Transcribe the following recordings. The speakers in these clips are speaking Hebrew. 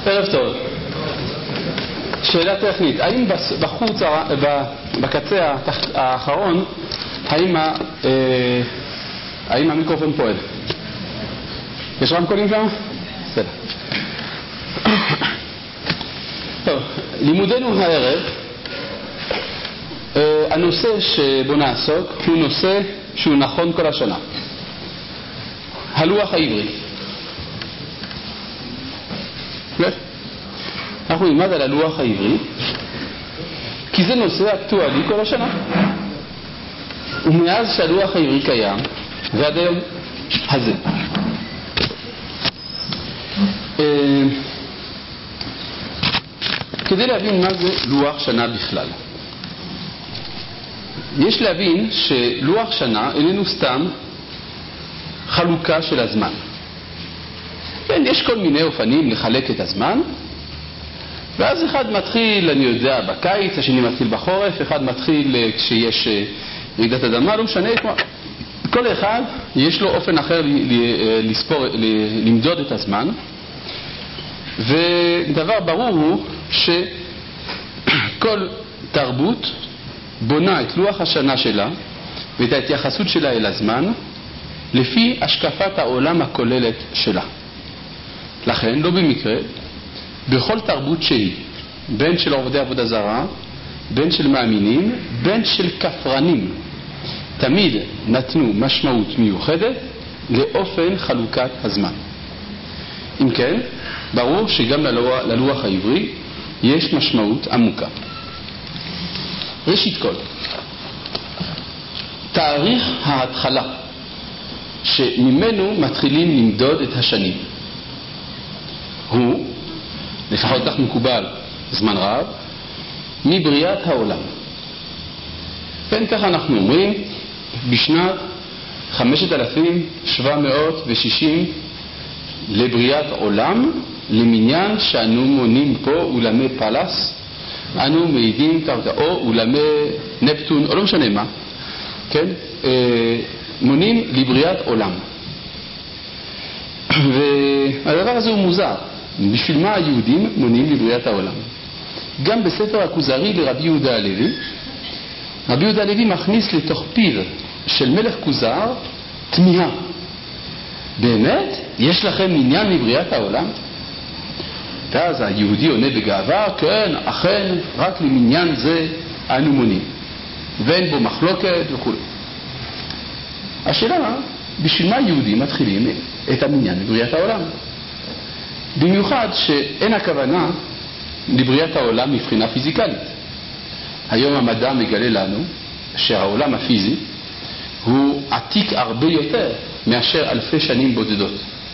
ערב טוב. שאלה טכנית, האם בחוץ, בקצה האחרון, האם המיקרופון פועל? יש רמקולים שם? בסדר. טוב, לימודנו הערב, הנושא שבו נעסוק הוא נושא שהוא נכון כל השנה. הלוח העברי. אנחנו נלמד על הלוח העברי, כי זה נושא אקטואלי כל השנה. ומאז שהלוח העברי קיים, ועד היום הזה. כדי להבין מה זה לוח שנה בכלל. יש להבין שלוח שנה איננו סתם חלוקה של הזמן. כן, יש כל מיני אופנים לחלק את הזמן, ואז אחד מתחיל, אני יודע, בקיץ, השני מתחיל בחורף, אחד מתחיל כשיש רעידת אדמה, לא משנה, כל אחד יש לו אופן אחר למדוד את הזמן, ודבר ברור הוא שכל תרבות בונה את לוח השנה שלה ואת ההתייחסות שלה אל הזמן לפי השקפת העולם הכוללת שלה. לכן, לא במקרה, בכל תרבות שהיא, בין של עובדי עבודה זרה, בין של מאמינים, בין של כפרנים, תמיד נתנו משמעות מיוחדת לאופן חלוקת הזמן. אם כן, ברור שגם ללוח העברי יש משמעות עמוקה. ראשית כל, תאריך ההתחלה שממנו מתחילים למדוד את השנים הוא, לפחות כך מקובל זמן רב, מבריאת העולם. כן, ככה אנחנו אומרים, בשנת 5760 לבריאת עולם, למניין שאנו מונים פה אולמי פלס, אנו מעידים קרקעו, אולמי נפטון, או לא משנה מה, כן? מונים לבריאת עולם. והדבר הזה הוא מוזר. בשביל מה היהודים מונים לבריאת העולם? גם בספר הכוזרי לרבי יהודה הלוי, רבי יהודה הלוי מכניס לתוך פיו של מלך כוזר תמיהה. באמת? יש לכם עניין לבריאת העולם? ואז היהודי עונה בגאווה, כן, אכן, רק למניין זה אנו מונים. ואין בו מחלוקת וכו'. השאלה, בשביל מה היהודים מתחילים את המניין לבריאת העולם? במיוחד שאין הכוונה לבריאת העולם מבחינה פיזיקלית. היום המדע מגלה לנו שהעולם הפיזי הוא עתיק הרבה יותר מאשר אלפי שנים בודדות.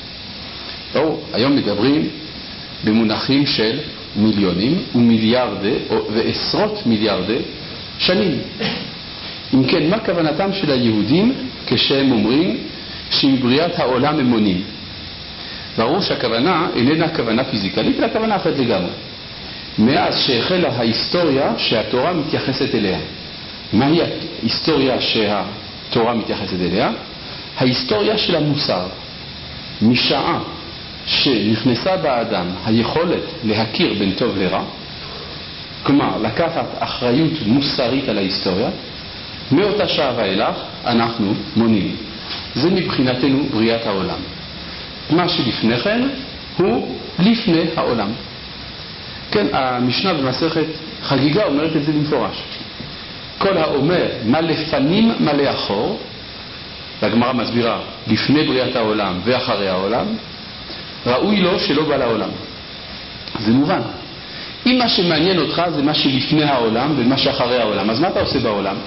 היום מדברים במונחים של מיליונים ומיליארדי ועשרות מיליארדי שנים. אם כן, מה כוונתם של היהודים כשהם אומרים שמבריאת העולם הם מונים? ברור שהכוונה איננה כוונה פיזיקלית, אלא כוונה אחרת לגמרי. מאז שהחלה ההיסטוריה שהתורה מתייחסת אליה. מהי ההיסטוריה שהתורה מתייחסת אליה? ההיסטוריה של המוסר. משעה שנכנסה באדם היכולת להכיר בין טוב לרע, כלומר לקחת אחריות מוסרית על ההיסטוריה, מאותה שעה ואילך אנחנו מונים. זה מבחינתנו בריאת העולם. מה שלפני כן הוא לפני העולם. כן, המשנה במסכת חגיגה אומרת את זה במפורש. כל האומר מה לפנים מה לאחור, והגמרא מסבירה לפני בריאת העולם ואחרי העולם, ראוי לו שלא בא לעולם. זה מובן. אם מה שמעניין אותך זה מה שלפני העולם ומה שאחרי העולם, אז מה אתה עושה בעולם?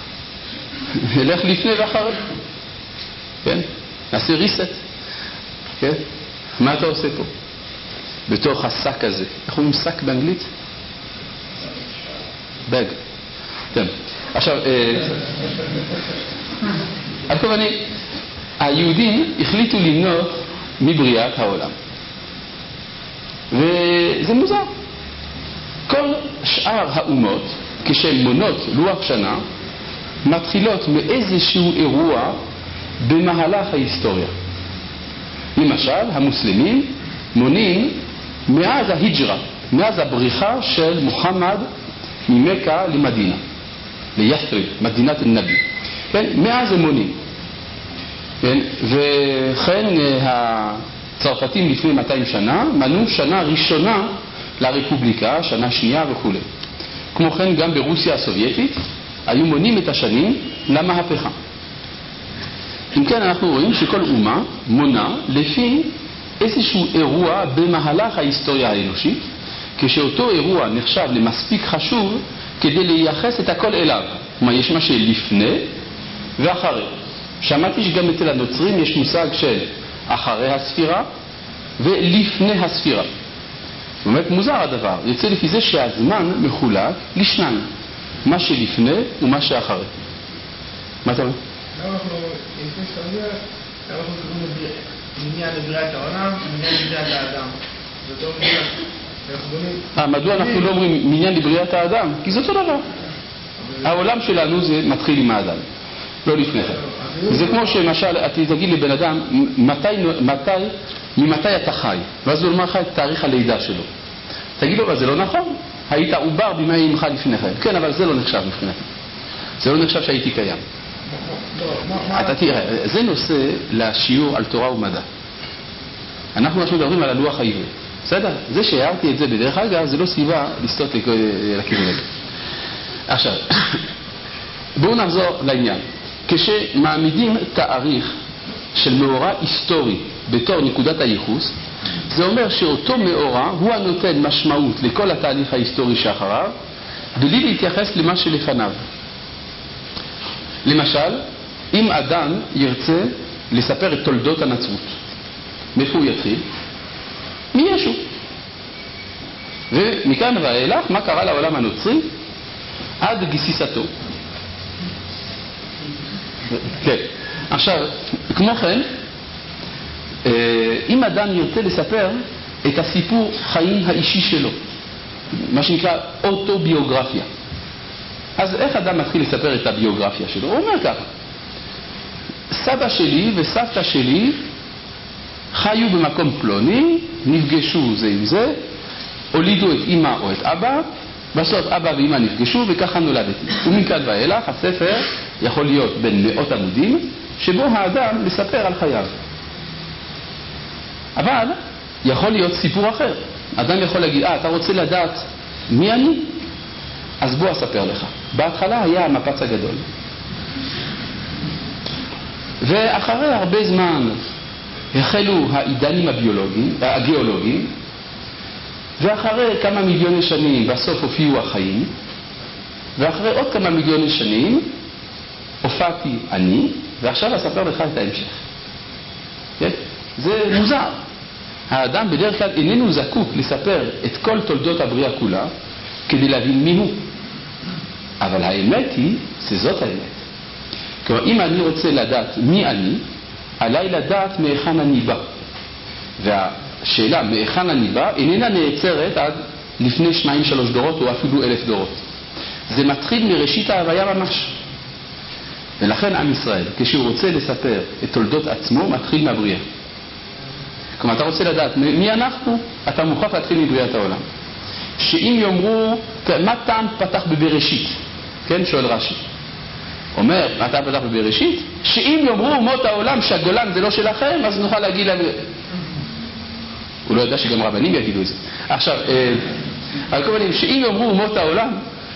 הלך לפני ואחרי. כן? נעשה ריסט. כן? מה אתה עושה פה? בתוך השק הזה. איך אומרים שק באנגלית? בג. טוב. עכשיו, על כל פנים, היהודים החליטו למנות מבריאת העולם. וזה מוזר. כל שאר האומות, כשהן מונות לוח שנה, מתחילות מאיזשהו אירוע במהלך ההיסטוריה. למשל, המוסלמים מונים מאז ההיג'רה, מאז הבריחה של מוחמד ממכה למדינה, לית'ריב, מדינת הנביא. כן? מאז הם מונים. כן? וכן הצרפתים לפני 200 שנה מנו שנה ראשונה לרפובליקה, שנה שנייה וכו'. כמו כן גם ברוסיה הסובייטית היו מונים את השנים למהפכה. אם כן אנחנו רואים שכל אומה מונה לפי איזשהו אירוע במהלך ההיסטוריה האנושית, כשאותו אירוע נחשב למספיק חשוב כדי לייחס את הכל אליו. כלומר, יש מה שלפני ואחרי. שמעתי שגם אצל הנוצרים יש מושג של אחרי הספירה ולפני הספירה. זאת אומרת, מוזר הדבר. יוצא לפי זה שהזמן מחולק לשניים. מה שלפני ומה שאחרי. מה אתה אומר? אנחנו, לפני שתמיד, אנחנו קוראים מניין לבריאת העולם, מניין לבריאת האדם. זאת אומרת, מדוע אנחנו לא אומרים מניין לבריאת האדם? כי זה אותו דבר. העולם שלנו זה מתחיל עם האדם, לא לפני כן. זה כמו שמשל, תגיד לבן אדם, ממתי אתה חי? ואז הוא אומר לך את תאריך הלידה שלו. תגיד לו, אבל זה לא נכון. היית עובר בימי אמך לפני כן. כן, אבל זה לא נחשב לפני כן. זה לא נחשב שהייתי קיים. אתה תראה, זה נושא לשיעור על תורה ומדע. אנחנו מדברים על הלוח העברי. בסדר? זה שהערתי את זה בדרך אגב, זה לא סיבה לסטות לכיוון הזה. עכשיו, בואו נחזור לעניין. כשמעמידים תאריך של מאורע היסטורי בתור נקודת הייחוס, זה אומר שאותו מאורע הוא הנותן משמעות לכל התהליך ההיסטורי שאחריו, בלי להתייחס למה שלפניו. למשל, אם אדם ירצה לספר את תולדות הנצרות, מאיפה הוא יתחיל? מישו. ומכאן ואילך, מה קרה לעולם הנוצרי? עד גסיסתו. כן. עכשיו, כמו כן, אם אדם ירצה לספר את הסיפור חיים האישי שלו, מה שנקרא אוטוביוגרפיה, אז איך אדם מתחיל לספר את הביוגרפיה שלו? הוא אומר ככה: סבא שלי וסבתא שלי חיו במקום פלוני, נפגשו זה עם זה, הולידו את אמא או את אבא, בסוף אבא ואמא נפגשו וככה נולדתי. ומכאן ואילך הספר יכול להיות בין מאות עמודים, שבו האדם מספר על חייו. אבל יכול להיות סיפור אחר. אדם יכול להגיד, אתה רוצה לדעת מי אני? אז בוא אספר לך. בהתחלה היה המפץ הגדול. ואחרי הרבה זמן החלו העידנים הגיאולוגיים, ואחרי כמה מיליוני שנים בסוף הופיעו החיים, ואחרי עוד כמה מיליוני שנים הופעתי אני, ועכשיו אספר לך את ההמשך. כן? זה מוזר. האדם בדרך כלל איננו זקוק לספר את כל תולדות הבריאה כולה כדי להבין מי הוא. אבל האמת היא שזאת האמת. כלומר, אם אני רוצה לדעת מי אני, עליי לדעת מהיכן אני בא. והשאלה מהיכן אני בא איננה נעצרת עד לפני 2-3 דורות או אפילו 1000 דורות. זה מתחיל מראשית ההוויה ממש. ולכן עם ישראל, כשהוא רוצה לספר את תולדות עצמו, מתחיל מהבריאה. כלומר, אתה רוצה לדעת מי אנחנו, אתה מוכרח להתחיל מבריאת העולם. שאם יאמרו, מה טעם פתח בבראשית? כן, שואל רש"י. אומר, מה טעם פתח בבראשית? שאם יאמרו אומות העולם שהגולן זה לא שלכם, אז נוכל להגיד להם... הוא לא יודע שגם רבנים יגידו את זה. עכשיו, על כל מיני, שאם יאמרו אומות העולם,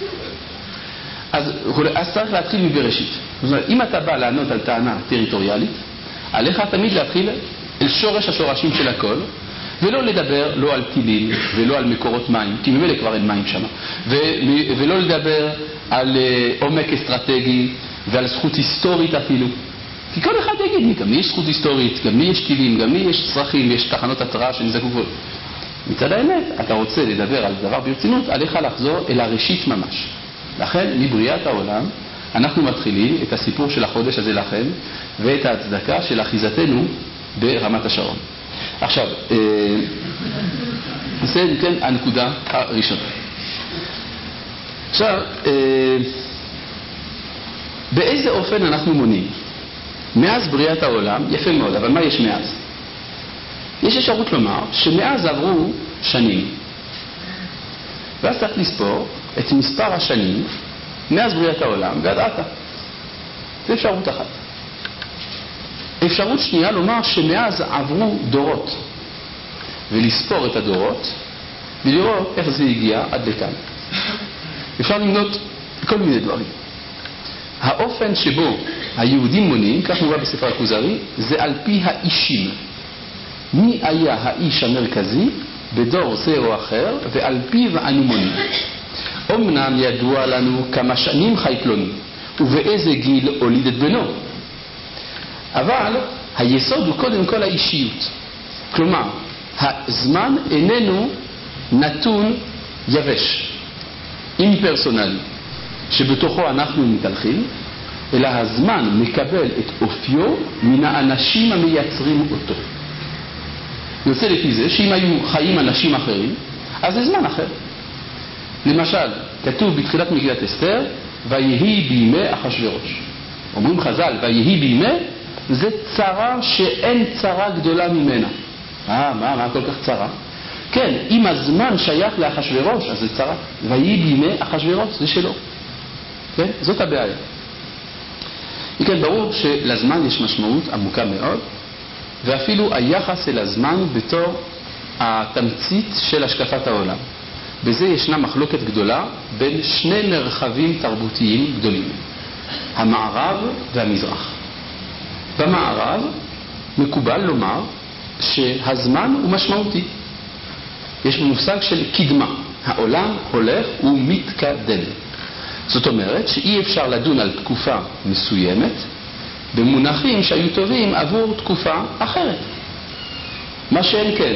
אז צריך להתחיל מבראשית. זאת אומרת, אם אתה בא לענות על טענה טריטוריאלית, עליך תמיד להתחיל אל שורש השורשים של הכל, ולא לדבר לא על טילים ולא על מקורות מים, כי ממילא כבר אין מים שם, ולא לדבר על עומק אסטרטגי ועל זכות היסטורית אפילו. כי כל אחד יגיד, גם לי יש זכות היסטורית, גם לי יש טילים, גם לי יש צרכים, יש תחנות התרעה שנזקו כבר. מצד האמת, אתה רוצה לדבר על דבר ברצינות, עליך לחזור אל הראשית ממש. לכן, מבריאת העולם, אנחנו מתחילים את הסיפור של החודש הזה לכם, ואת ההצדקה של אחיזתנו ברמת השרון. עכשיו, זה כן הנקודה הראשונה. עכשיו, באיזה אופן אנחנו מונים? מאז בריאת העולם, יפה מאוד, אבל מה יש מאז? יש אפשרות לומר שמאז עברו שנים. ואז צריך לספור את מספר השנים מאז בריאת העולם ועד עתה. זו אפשרות אחת. אפשרות שנייה לומר שמאז עברו דורות, ולספור את הדורות ולראות איך זה הגיע עד לכאן. אפשר למנות כל מיני דברים. האופן שבו היהודים מונים, כך מובא בספר הכוזרי, זה על פי האישים. מי היה האיש המרכזי בדור זה או אחר, ועל פיו אנו מונים. אמנם ידוע לנו כמה שנים חי פלוני, ובאיזה גיל הוליד את בנו. אבל היסוד הוא קודם כל האישיות. כלומר, הזמן איננו נתון יבש, אימפרסונלי, שבתוכו אנחנו מתהלכים, אלא הזמן מקבל את אופיו מן האנשים המייצרים אותו. יוצא לפי זה שאם היו חיים אנשים אחרים, אז זה זמן אחר. למשל, כתוב בתחילת מגילת אסתר, ויהי בימי אחשוורוש. אומרים חז"ל, ויהי בימי, זה צרה שאין צרה גדולה ממנה. מה כל כך צרה? כן, אם הזמן שייך לאחשוורוש, אז זה צרה. ויהי בימי אחשוורוש, זה שלו. כן? זאת הבעיה. וכן, ברור שלזמן יש משמעות עמוקה מאוד, ואפילו היחס אל הזמן בתור התמצית של השקפת העולם. בזה ישנה מחלוקת גדולה בין שני מרחבים תרבותיים גדולים, המערב והמזרח. במערב מקובל לומר שהזמן הוא משמעותי. יש מושג של קדמה, העולם הולך ומתקדם. זאת אומרת שאי אפשר לדון על תקופה מסוימת במונחים שהיו טובים עבור תקופה אחרת. מה שאין כן,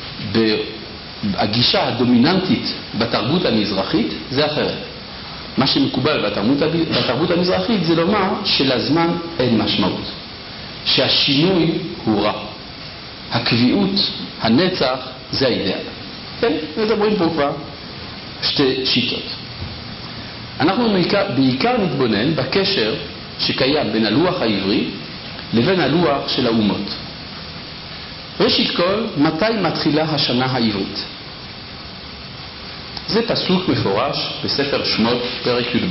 הגישה הדומיננטית בתרבות המזרחית זה אחרת. מה שמקובל בתרבות המזרחית זה לומר שלזמן אין משמעות, שהשינוי הוא רע, הקביעות, הנצח זה האידאל. כן, מדברים פה כבר שתי שיטות. אנחנו בעיקר נתבונן בקשר שקיים בין הלוח העברי לבין הלוח של האומות. ראשית כל, מתי מתחילה השנה העברית? זה פסוק מפורש בספר שמות פרק י"ב.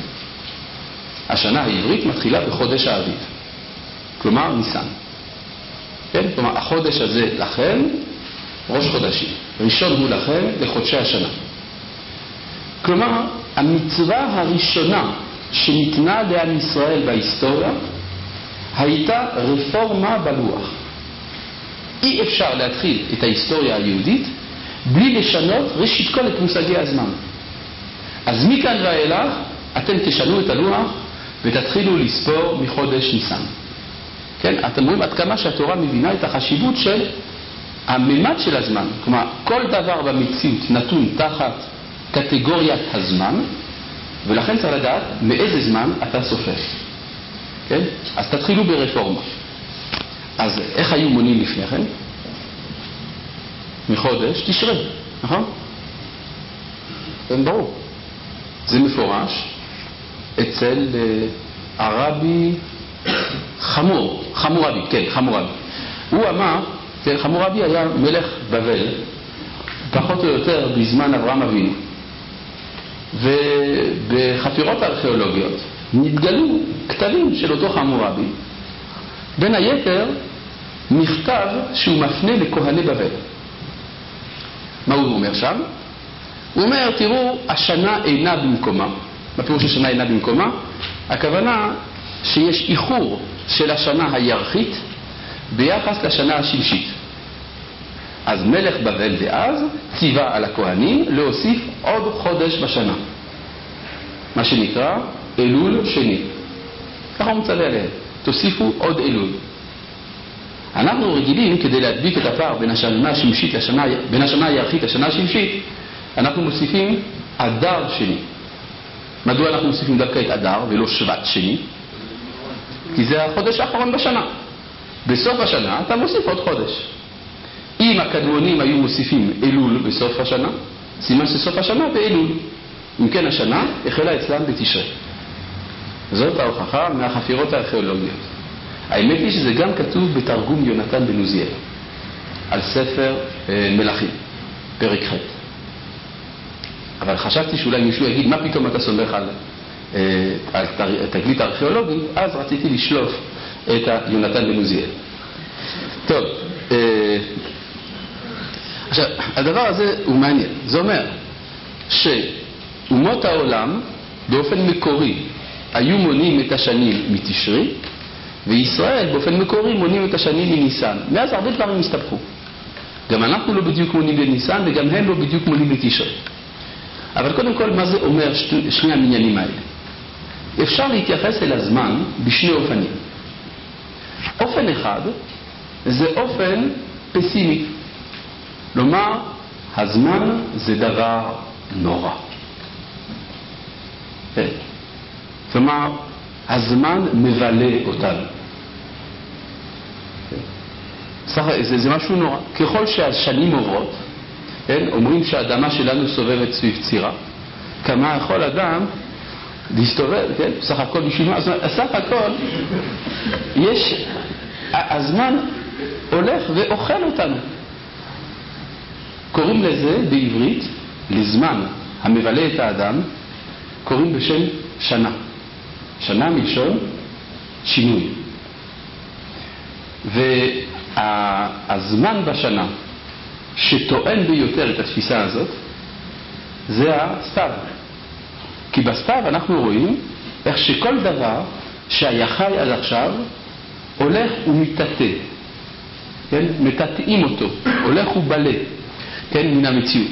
השנה העברית מתחילה בחודש האביב, כלומר ניסן. כן? כלומר, החודש הזה לכם ראש חודשים. ראשון הוא לכם לחודשי השנה. כלומר, המצווה הראשונה שניתנה לעם ישראל בהיסטוריה הייתה רפורמה בלוח. אי אפשר להתחיל את ההיסטוריה היהודית בלי לשנות ראשית כל את מושגי הזמן. אז מכאן ואילך אתם תשנו את הלוח ותתחילו לספור מחודש ניסן. כן? אתם רואים עד כמה שהתורה מבינה את החשיבות של הממד של הזמן. כלומר, כל דבר במציאות נתון תחת קטגוריית הזמן, ולכן צריך לדעת מאיזה זמן אתה סופר. כן? אז תתחילו ברפורמה. אז איך היו מונים לפני כן? מחודש תשרי, נכון? כן, ברור. זה מפורש אצל הרבי חמורבי, כן, חמורבי. הוא אמר, חמורבי היה מלך בבל, פחות או יותר בזמן אברהם אבינו. ובחפירות הארכיאולוגיות נתגלו כתבים של אותו חמורבי, בין היתר מכתב שהוא מפנה לכהני בבל. מה הוא אומר שם? הוא אומר, תראו, השנה אינה במקומה. מה פירוש השנה אינה במקומה? הכוונה שיש איחור של השנה הירחית ביחס לשנה השמשית. אז מלך בבל דאז ציווה על הכהנים להוסיף עוד חודש בשנה, מה שנקרא אלול שני. ככה הוא מצווה עליהם, תוסיפו עוד אלול. אנחנו רגילים, כדי להדביק את הפער בין השנה השמשית בין השנה הירחית לשנה השמשית, אנחנו מוסיפים אדר שני. מדוע אנחנו מוסיפים דווקא את אדר ולא שבט שני? כי זה החודש האחרון בשנה. בסוף השנה אתה מוסיף עוד חודש. אם הקדמונים היו מוסיפים אלול בסוף השנה, סימן שסוף השנה באלול. אם כן, השנה החלה אצלם בתשרי. זאת ההוכחה מהחפירות הארכיאולוגיות. האמת היא שזה גם כתוב בתרגום יונתן בן עוזיאל על ספר מלכים. פרק ח'. אבל חשבתי שאולי מישהו יגיד, מה פתאום אתה סומך על תגלית הארכיאולוגי, אז רציתי לשלוף את יונתן בן עוזיאל. טוב, עכשיו, הדבר הזה הוא מעניין. זה אומר שאומות העולם באופן מקורי היו מונים את השנים מתשרי, וישראל באופן מקורי מונים את השנים מניסן. מאז הרבה דברים הסתבכו. גם אנחנו לא בדיוק מונים בניסן, וגם הם לא בדיוק מונים בתשרי. אבל קודם כל, מה זה אומר שני המניינים האלה? אפשר להתייחס אל הזמן בשני אופנים. אופן אחד זה אופן פסימי. לומר, הזמן זה דבר נורא. כלומר, הזמן מבלה אותנו. זה משהו נורא. ככל שהשנים עוברות, אומרים שהאדמה שלנו סובבת סביב צירה, כמה יכול אדם להסתובב, סך הכל בשביל מה? סך הכל, הזמן הולך ואוכל אותנו. קוראים לזה בעברית, לזמן המבלה את האדם, קוראים בשם שנה. שנה מלשון שינוי. והזמן בשנה שטוען ביותר את התפיסה הזאת, זה הסתיו. כי בסתיו אנחנו רואים איך שכל דבר שהיה חי עד עכשיו הולך ומתעתה. כן? מתעתעים אותו, הולך ובלה, כן? מן המציאות.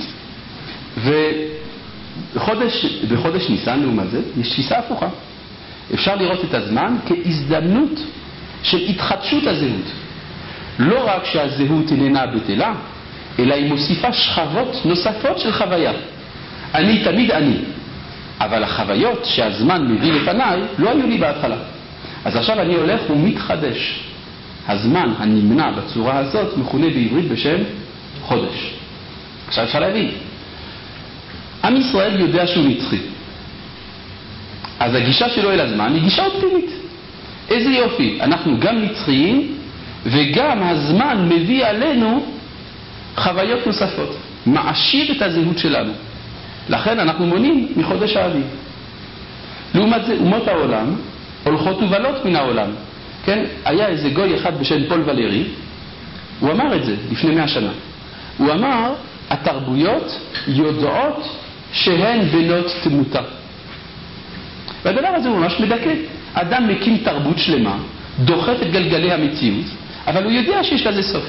ובחודש ניסן לעומת זה יש תפיסה הפוכה. אפשר לראות את הזמן כהזדמנות של התחדשות הזהות. לא רק שהזהות איננה בטלה, אלא היא מוסיפה שכבות נוספות של חוויה. אני תמיד אני, אבל החוויות שהזמן מביא לפניי לא היו לי בהתחלה. אז עכשיו אני הולך ומתחדש. הזמן הנמנע בצורה הזאת מכונה בעברית בשם חודש. עכשיו אפשר להבין. עם ישראל יודע שהוא נצחי. אז הגישה שלו אל הזמן היא גישה אופטימית. איזה יופי, אנחנו גם נצחיים וגם הזמן מביא עלינו חוויות נוספות, מעשיר את הזהות שלנו. לכן אנחנו מונים מחודש האביב. לעומת זה, אומות העולם הולכות ובלות מן העולם. כן? היה איזה גוי אחד בשם פול ולרי, הוא אמר את זה לפני 100 שנה. הוא אמר, התרבויות יודעות שהן בנות תמותה. והדבר הזה הוא ממש מדכא. אדם מקים תרבות שלמה, דוחף את גלגלי המציאות, אבל הוא יודע שיש לזה סוף.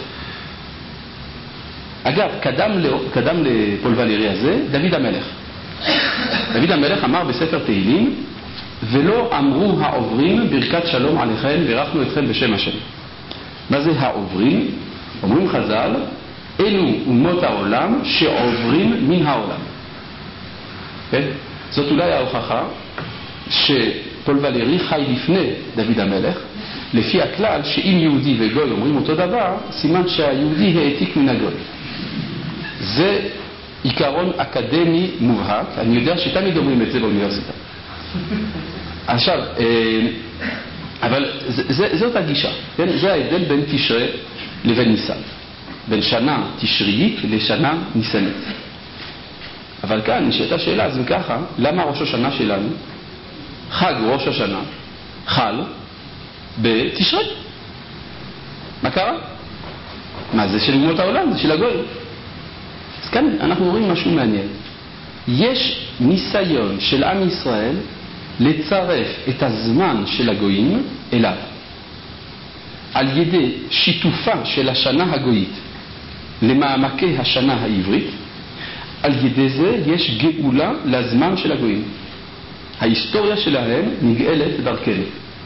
אגב, קדם לפול ולרי הזה, דוד המלך. דוד המלך אמר בספר תהילים, ולא אמרו העוברים ברכת שלום עליכם ורכנו אתכם בשם השם. מה זה העוברים? אומרים חז"ל, אלו אומות העולם שעוברים מן העולם. כן? זאת אולי ההוכחה שפול ולרי חי לפני דוד המלך, לפי הכלל שאם יהודי וגוי אומרים אותו דבר, סימן שהיהודי העתיק מן הגוי. זה עיקרון אקדמי מובהק, אני יודע שתמיד אומרים את זה באוניברסיטה. עכשיו, אבל זאת הגישה, כן? זה ההבדל בין תשרי לבין ניסן, בין שנה תשריית לשנה ניסנית. אבל כאן נשאלת השאלה, אז ככה, למה ראש השנה שלנו, חג ראש השנה, חל בתשרי? מה קרה? מה זה של אומות העולם? זה של הגוי. אז כאן אנחנו רואים משהו מעניין. יש ניסיון של עם ישראל לצרף את הזמן של הגויים אליו. על ידי שיתופה של השנה הגויית למעמקי השנה העברית, על ידי זה יש גאולה לזמן של הגויים. ההיסטוריה שלהם נגאלת דרכנו.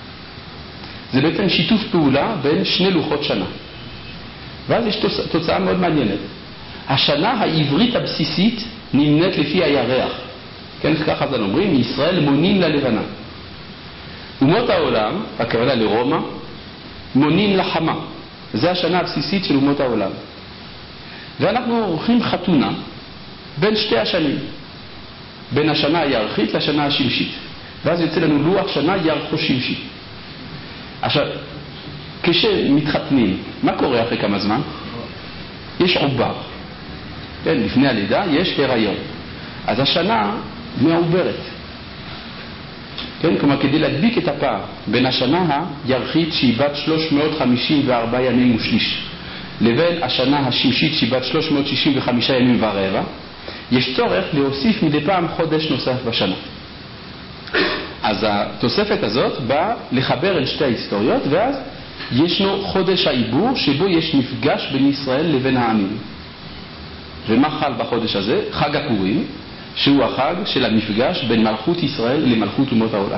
זה בעצם שיתוף פעולה בין שני לוחות שנה. ואז יש תוצאה מאוד מעניינת. השנה העברית הבסיסית נמנית לפי הירח. כן, ככה זה אומרים, מישראל מונים ללבנה. אומות העולם, הכוונה לרומא, מונים לחמה. זה השנה הבסיסית של אומות העולם. ואנחנו עורכים חתונה בין שתי השנים. בין השנה הירחית לשנה השמשית. ואז יוצא לנו לוח שנה ירחו שמשי. עכשיו, כשמתחתנים, מה קורה אחרי כמה זמן? יש עובר. כן, לפני הלידה יש הריון. אז השנה מעוברת. כן, כלומר, כדי להדביק את הפער בין השנה הירחית שהיא בת 354 ימים ושליש, לבין השנה השמשית שהיא בת 365 ימים ורבע, יש צורך להוסיף מדי פעם חודש נוסף בשנה. אז התוספת הזאת באה לחבר אל שתי ההיסטוריות, ואז ישנו חודש העיבור שבו יש מפגש בין ישראל לבין העמים. ומה חל בחודש הזה? חג הפורים, שהוא החג של המפגש בין מלכות ישראל למלכות אומות העולם.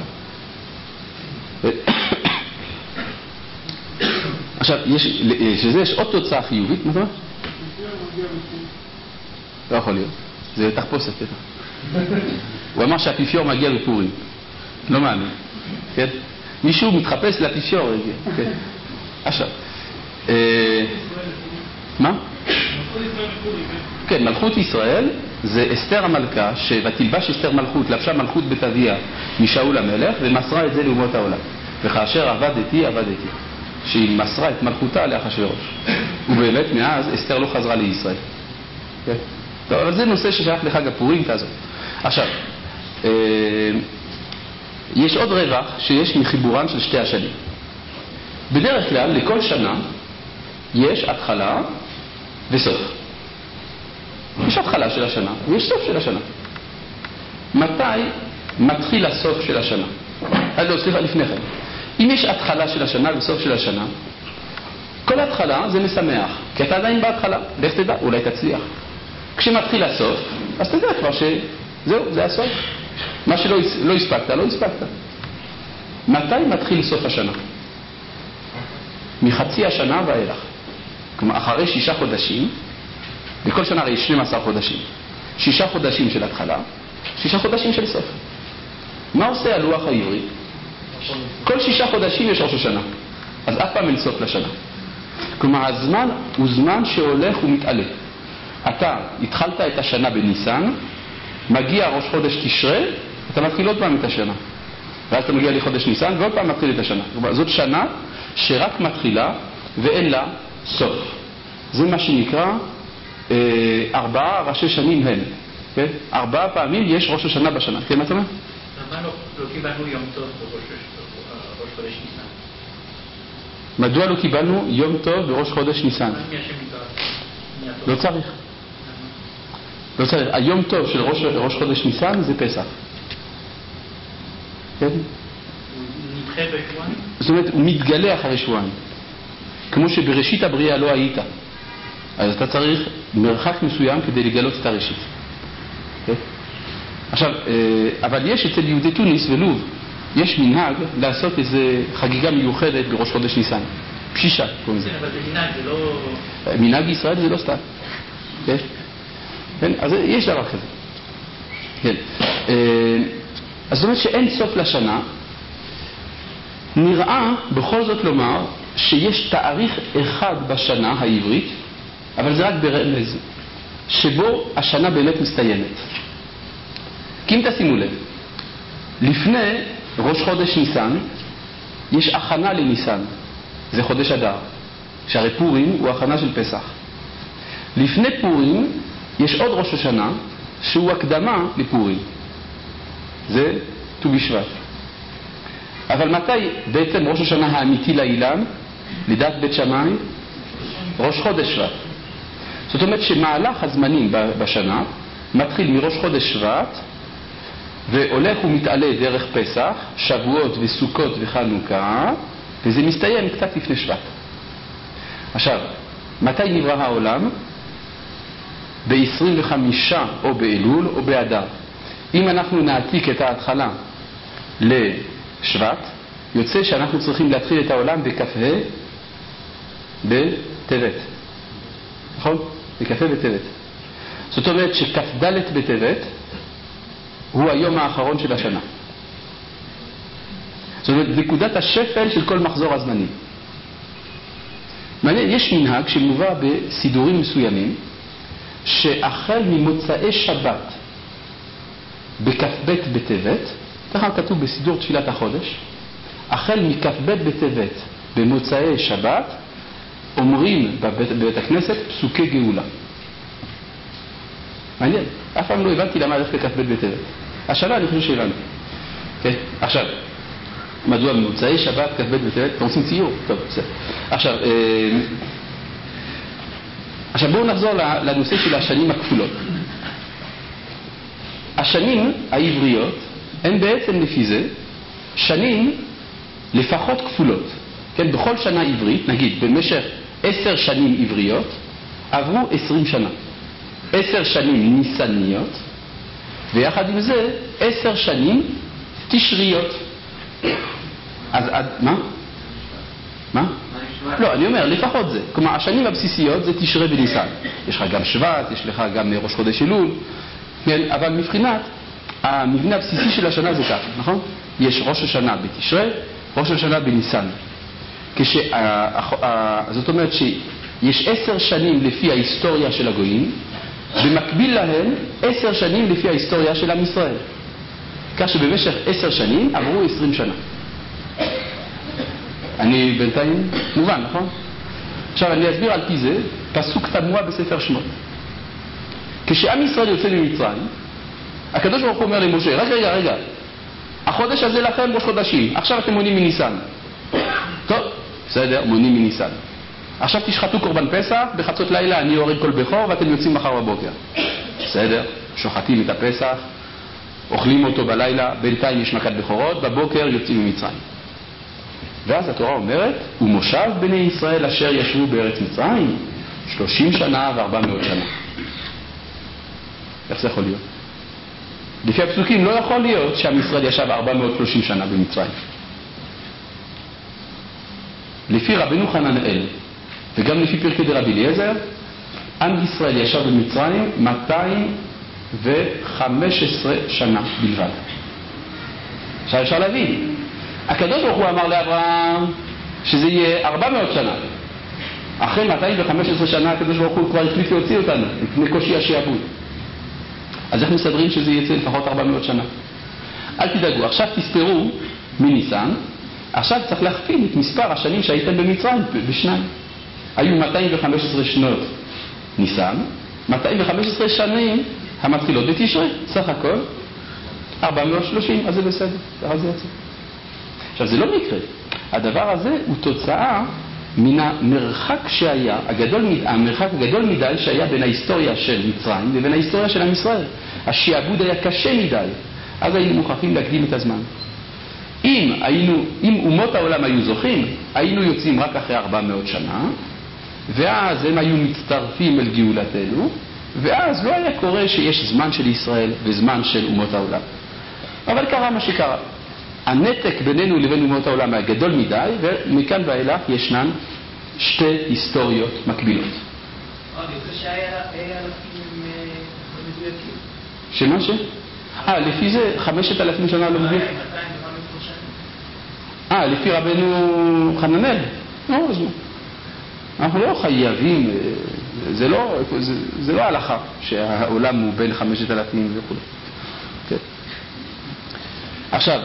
עכשיו, יש עוד תוצאה חיובית, מה זאת אומרת? לא יכול להיות, זה תחפושת. הוא אמר שהאפיפיור מגיע בפורים. לא מאמין, כן? מישהו מתחפש לאפיפיור, כן? עכשיו, מה? כן, מלכות ישראל זה אסתר המלכה, שבתלבש אסתר מלכות, לבשה מלכות בית אביה משאול המלך, ומסרה את זה לאומות העולם. וכאשר עבדתי, שהיא מסרה את מלכותה לאחשוורוש. ובאמת מאז אסתר לא חזרה לישראל. כן? טוב, אבל זה נושא ששייך לחג הפורים כזאת. עכשיו, יש עוד רווח שיש מחיבורן של שתי השנים. בדרך כלל, לכל שנה יש התחלה וסוף. יש התחלה של השנה ויש סוף של השנה. מתי מתחיל הסוף של השנה? לא, סליחה, לפני כן. אם יש התחלה של השנה וסוף של השנה, כל התחלה זה משמח, כי אתה עדיין בהתחלה, לך תדע, אולי תצליח. כשמתחיל הסוף, אז תדע כבר שזהו, זה הסוף. מה שלא הספקת, לא הספקת. מתי מתחיל סוף השנה? מחצי השנה ואילך. כלומר, אחרי 6 חודשים, בכל שנה הרי 12 חודשים. 6 חודשים של התחלה, 6 חודשים של סוף. מה עושה הלוח העברי? כל 6 חודשים יש ראש השנה. אז אף פעם אין סוף לשנה. כלומר, הזמן הוא זמן שהולך ומתעלה. אתה התחלת את השנה בניסן, מגיע ראש חודש תשרה, אתה מתחיל עוד פעם את השנה. ואז אתה מגיע לחודש ניסן ועוד פעם מתחיל את השנה. זאת שנה שרק מתחילה ואין לה סוף. זה מה שנקרא 4 ראשי שנים הן. כן? 4 פעמים יש ראש השנה בשנה. כן, מה אתה אומר? למה לא קיבלנו יום טוב בראש חודש ניסן? מדוע לא קיבלנו יום טוב בראש חודש ניסן? לא צריך. לא צריך. היום טוב של ראש חודש ניסן זה פסח. כן? הוא נדחה בשבועיים? זאת אומרת, הוא מתגלה אחרי שבועיים. כמו שבראשית הבריאה לא היית. אז אתה צריך מרחק מסוים כדי לגלות את הראשית. כן? עכשיו, אבל יש אצל יהודי תוניס ולוב, יש מנהג לעשות איזה חגיגה מיוחדת בראש חודש ניסן. פשישה, קוראים לזה. כן, אבל זה מנהג, זה לא... מנהג ישראל זה לא סתם. כן? כן? אז יש דבר כזה. כן. אז זאת אומרת שאין סוף לשנה. נראה בכל זאת לומר שיש תאריך אחד בשנה העברית, אבל זה רק ברמז, שבו השנה באמת מסתיימת. כי אם תשימו לב, לפני ראש חודש ניסן יש הכנה לניסן, זה חודש אדר, שהרי פורים הוא הכנה של פסח. לפני פורים יש עוד ראש השנה שהוא הקדמה לפורים, זה ט"ו בשבט. אבל מתי בעצם ראש השנה האמיתי לאילן, לדעת בית שמאי? ראש חודש שבט. זאת אומרת שמהלך הזמנים בשנה מתחיל מראש חודש שבט והולך ומתעלה דרך פסח, שבועות וסוכות וחנוכה, וזה מסתיים קצת לפני שבט. עכשיו, מתי נברא העולם? ב-25 או באלול או באדר. אם אנחנו נעתיק את ההתחלה לשבט, יוצא שאנחנו צריכים להתחיל את העולם בכ"ה בטבת. נכון? בכ"ה בטבת. זאת אומרת שכ"ד בטבת הוא היום האחרון של השנה. זאת אומרת, נקודת השפל של כל מחזור הזמנים. מעניין, יש מנהג שמובא בסידורים מסוימים, שהחל ממוצאי שבת בכ"ב בטבת, ככה כתוב בסידור תפילת החודש, החל מכ"ב בטבת במוצאי שבת, אומרים בבית הכנסת פסוקי גאולה. מעניין, אף פעם לא הבנתי למה הלכת לכ"ב בטבת. השנה אני חושב שהבנתי. כן? עכשיו, מדוע ממוצאי שבת כ"ב בטבת? אתם עושים ציור? טוב, בסדר. עכשיו בואו נחזור לנושא של השנים הכפולות. השנים העבריות הן בעצם לפי זה שנים לפחות כפולות. כן, בכל שנה עברית, נגיד במשך 10 שנים עבריות עברו 20 שנה. 10 שנים ניסניות, ויחד עם זה 10 שנים תשריות. אז מה? מה? לא, אני אומר, לפחות זה. כלומר, השנים הבסיסיות זה תשרי וניסן. יש לך גם שבט, יש לך גם ראש חודש אלול, כן? אבל מבחינת המבנה הבסיסי של השנה זה כך, נכון? יש ראש השנה בתשרי, ראש השנה בניסן. זאת אומרת שיש 10 שנים לפי ההיסטוריה של הגויים, במקביל להם 10 שנים לפי ההיסטוריה של עם ישראל. כך שבמשך 10 שנים עברו 20 שנה. אני בינתיים מובן, נכון? עכשיו אני אסביר על פי זה פסוק תמוה בספר שמות. כשעם ישראל יוצא ממצרים, הקדוש ברוך הוא אומר למשה, רגע, החודש הזה לכם ראש חודשים, עכשיו אתם מונים מניסן. טוב, בסדר, מונים מניסן. עכשיו תשחטו קורבן פסח, בחצות לילה אני אוריד כל בכור ואתם יוצאים מחר בבוקר. בסדר, שוחטים את הפסח, אוכלים אותו בלילה, בינתיים יש מכת בכורות, בבוקר יוצאים ממצרים. ואז התורה אומרת, ומושב בני ישראל אשר ישבו בארץ מצרים 30 שנה ו400 שנה. איך זה יכול להיות? לפי הפסוקים לא יכול להיות שעם ישראל ישב 430 שנה במצרים. לפי רבנו חננאל וגם לפי פרקי דרבי אליעזר, עם ישראל ישב במצרים 215 שנה בלבד. עכשיו אפשר להבין, הקדוש ברוך הוא אמר לאברהם שזה יהיה 400 שנה. אחרי 215 שנה הקדוש ברוך הוא כבר החליט להוציא אותנו לפני קושי השעבוד. אז איך מסדרים שזה יצא לפחות 400 שנה? אל תדאגו, עכשיו תספרו מניסן, עכשיו צריך להכפיל את מספר השנים שהייתם במצרים בשניים. היו 215 שנות ניסן, 215 שנים המתחילות בתשרי, סך הכל 430, אז זה בסדר, ככה זה יצא. עכשיו זה לא מקרה, הדבר הזה הוא תוצאה מן המרחק שהיה, המרחק הגדול מדי שהיה בין ההיסטוריה של מצרים לבין ההיסטוריה של עם ישראל. השעבוד היה קשה מדי, אז היינו מוכרחים להקדים את הזמן. אם אומות העולם היו זוכים, היינו יוצאים רק אחרי 400 שנה, ואז הם היו מצטרפים אל גאולתנו, ואז לא היה קורה שיש זמן של ישראל וזמן של אומות העולם. אבל קרה מה שקרה. הנתק בינינו לבין אומות העולם היה גדול מדי, ומכאן ואילך ישנן שתי היסטוריות מקבילות. אני חושב שהיה מדויקים. שמה ש? לפי זה 5,000 שנה לא מדויק. לפי רבנו חננאל. אז אנחנו לא חייבים, זה לא הלכה שהעולם הוא בין 5,000 וכו'. כן. עכשיו,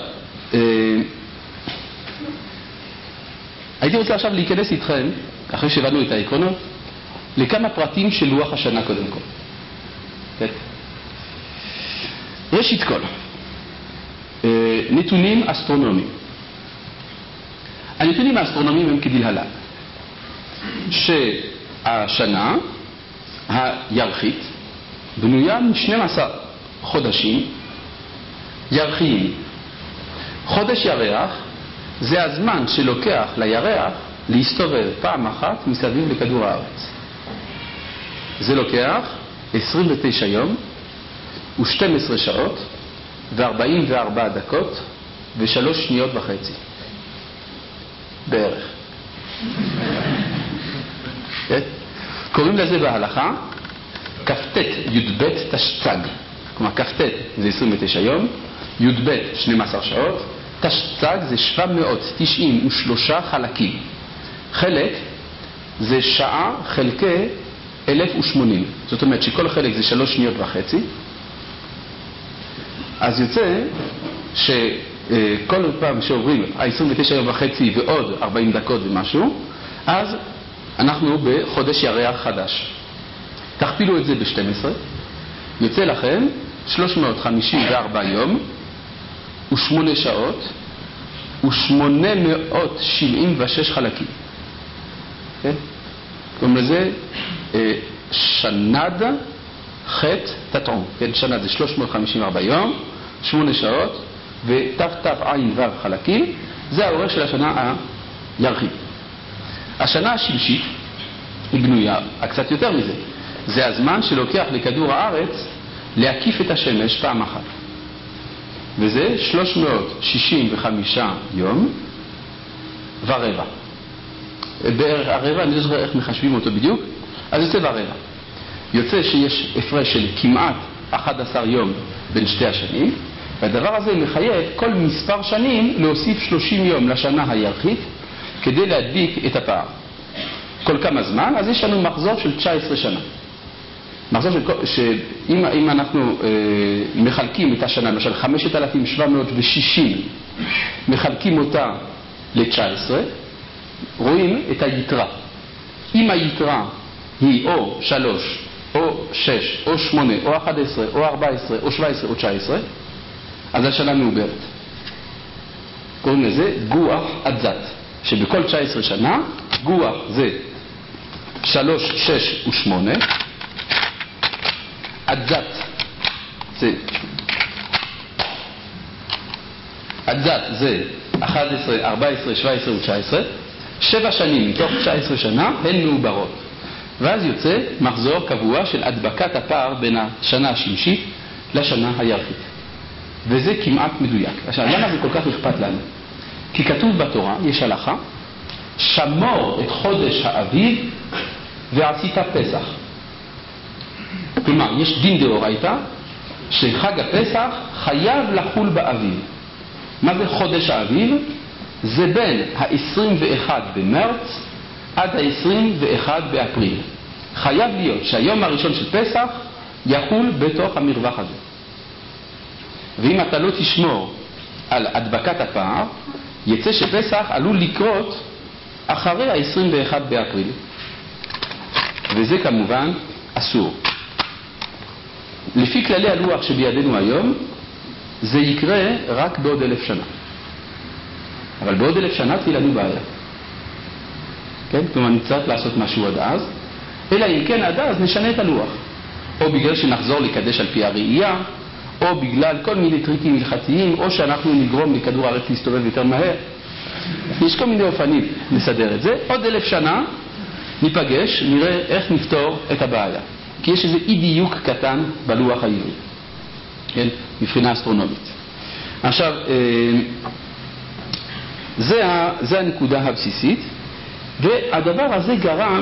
הייתי רוצה עכשיו להיכנס איתכם, אחרי שהבנו את העקרונות, לכמה פרטים של לוח השנה קודם כל. כן. ראשית כל, נתונים אסטרונומיים. הנתונים האסטרונומיים הם כדלהלן, שהשנה הירחית בנויה מ12 חודשים ירחיים. חודש ירח זה הזמן שלוקח לירח להסתובב פעם אחת מסביב לכדור הארץ. זה לוקח 29 יום ו12 שעות ו44 דקות ו3 שניות וחצי בערך. קוראים לזה בהלכה כ"ט י"ב תשצ"ג. כלומר כ"ט זה 29 יום, י"ב 12 שעות, תשצ"ג זה 793 חלקים. חלק זה שעה חלקי 1080. זאת אומרת שכל חלק זה 3 שניות וחצי. אז יוצא שכל פעם שעוברים 29 יום וחצי ועוד 40 דקות ומשהו, אז אנחנו בחודש ירח חדש. תכפילו את זה ב-12, יוצא לכם 354 יום ו8 שעות ו876 חלקים. כן? קוראים לזה שנת חטא תטעום. כן? שנת זה 354 יום, 8 שעות ות"ו חלקים. זה האורך של השנה הירחית. השנה השלישית היא בנויה, קצת יותר מזה. זה הזמן שלוקח לכדור הארץ להקיף את השמש פעם אחת. וזה 365 יום ורבע. בערך הרבע, אני לא זוכר איך מחשבים אותו בדיוק, אז יוצא ורבע. יוצא שיש הפרש של כמעט 11 יום בין שתי השנים, והדבר הזה מחייב כל מספר שנים להוסיף 30 יום לשנה הירחית כדי להדביק את הפער. כל כמה זמן? אז יש לנו מחזור של 19 שנה. מחזור שאם אנחנו מחלקים את השנה, למשל 5,760, מחלקים אותה ל-19, רואים את היתרה. אם היתרה היא או 3, או 6, או 8, או 11, או 14, או 17, או 19, אז השנה מעוברת. קוראים לזה גוח אדזת, שבכל 19 שנה גוח זה 3, 6 ו8, אדזת זה 11, 14, 17 ו19, 7 שנים מתוך 19 שנה הן מעוברות, ואז יוצא מחזור קבוע של הדבקת הפער בין השנה השלישית לשנה הירחית, וזה כמעט מדויק. עכשיו, למה זה כל כך אכפת לנו? כי כתוב בתורה, יש הלכה, שמור את חודש האביב ועשית פסח. כלומר, יש דין דאורייתא שחג הפסח חייב לחול באביב. מה זה חודש האביב? זה בין ה-21 במרץ עד ה-21 באפריל. חייב להיות שהיום הראשון של פסח יחול בתוך המרווח הזה. ואם אתה לא תשמור על הדבקת הפער, יצא שפסח עלול לקרות אחרי ה-21 באפריל. וזה כמובן אסור. לפי כללי הלוח שבידינו היום, זה יקרה רק בעוד 1,000 שנה. אבל בעוד 1,000 שנה תהיה לנו בעיה. כן? כלומר, נצטרך לעשות משהו עד אז, אלא אם כן עד אז נשנה את הלוח. או בגלל שנחזור לקדש על פי הראייה, או בגלל כל מיני טריקים הלכתיים, או שאנחנו נגרום לכדור הארץ להסתובב יותר מהר. יש כל מיני אופנים לסדר את זה. עוד 1,000 שנה ניפגש, נראה איך נפתור את הבעיה. כי יש איזה אי דיוק קטן בלוח העברי, כן? מבחינה אסטרונומית. עכשיו, זה הנקודה הבסיסית, והדבר הזה גרם,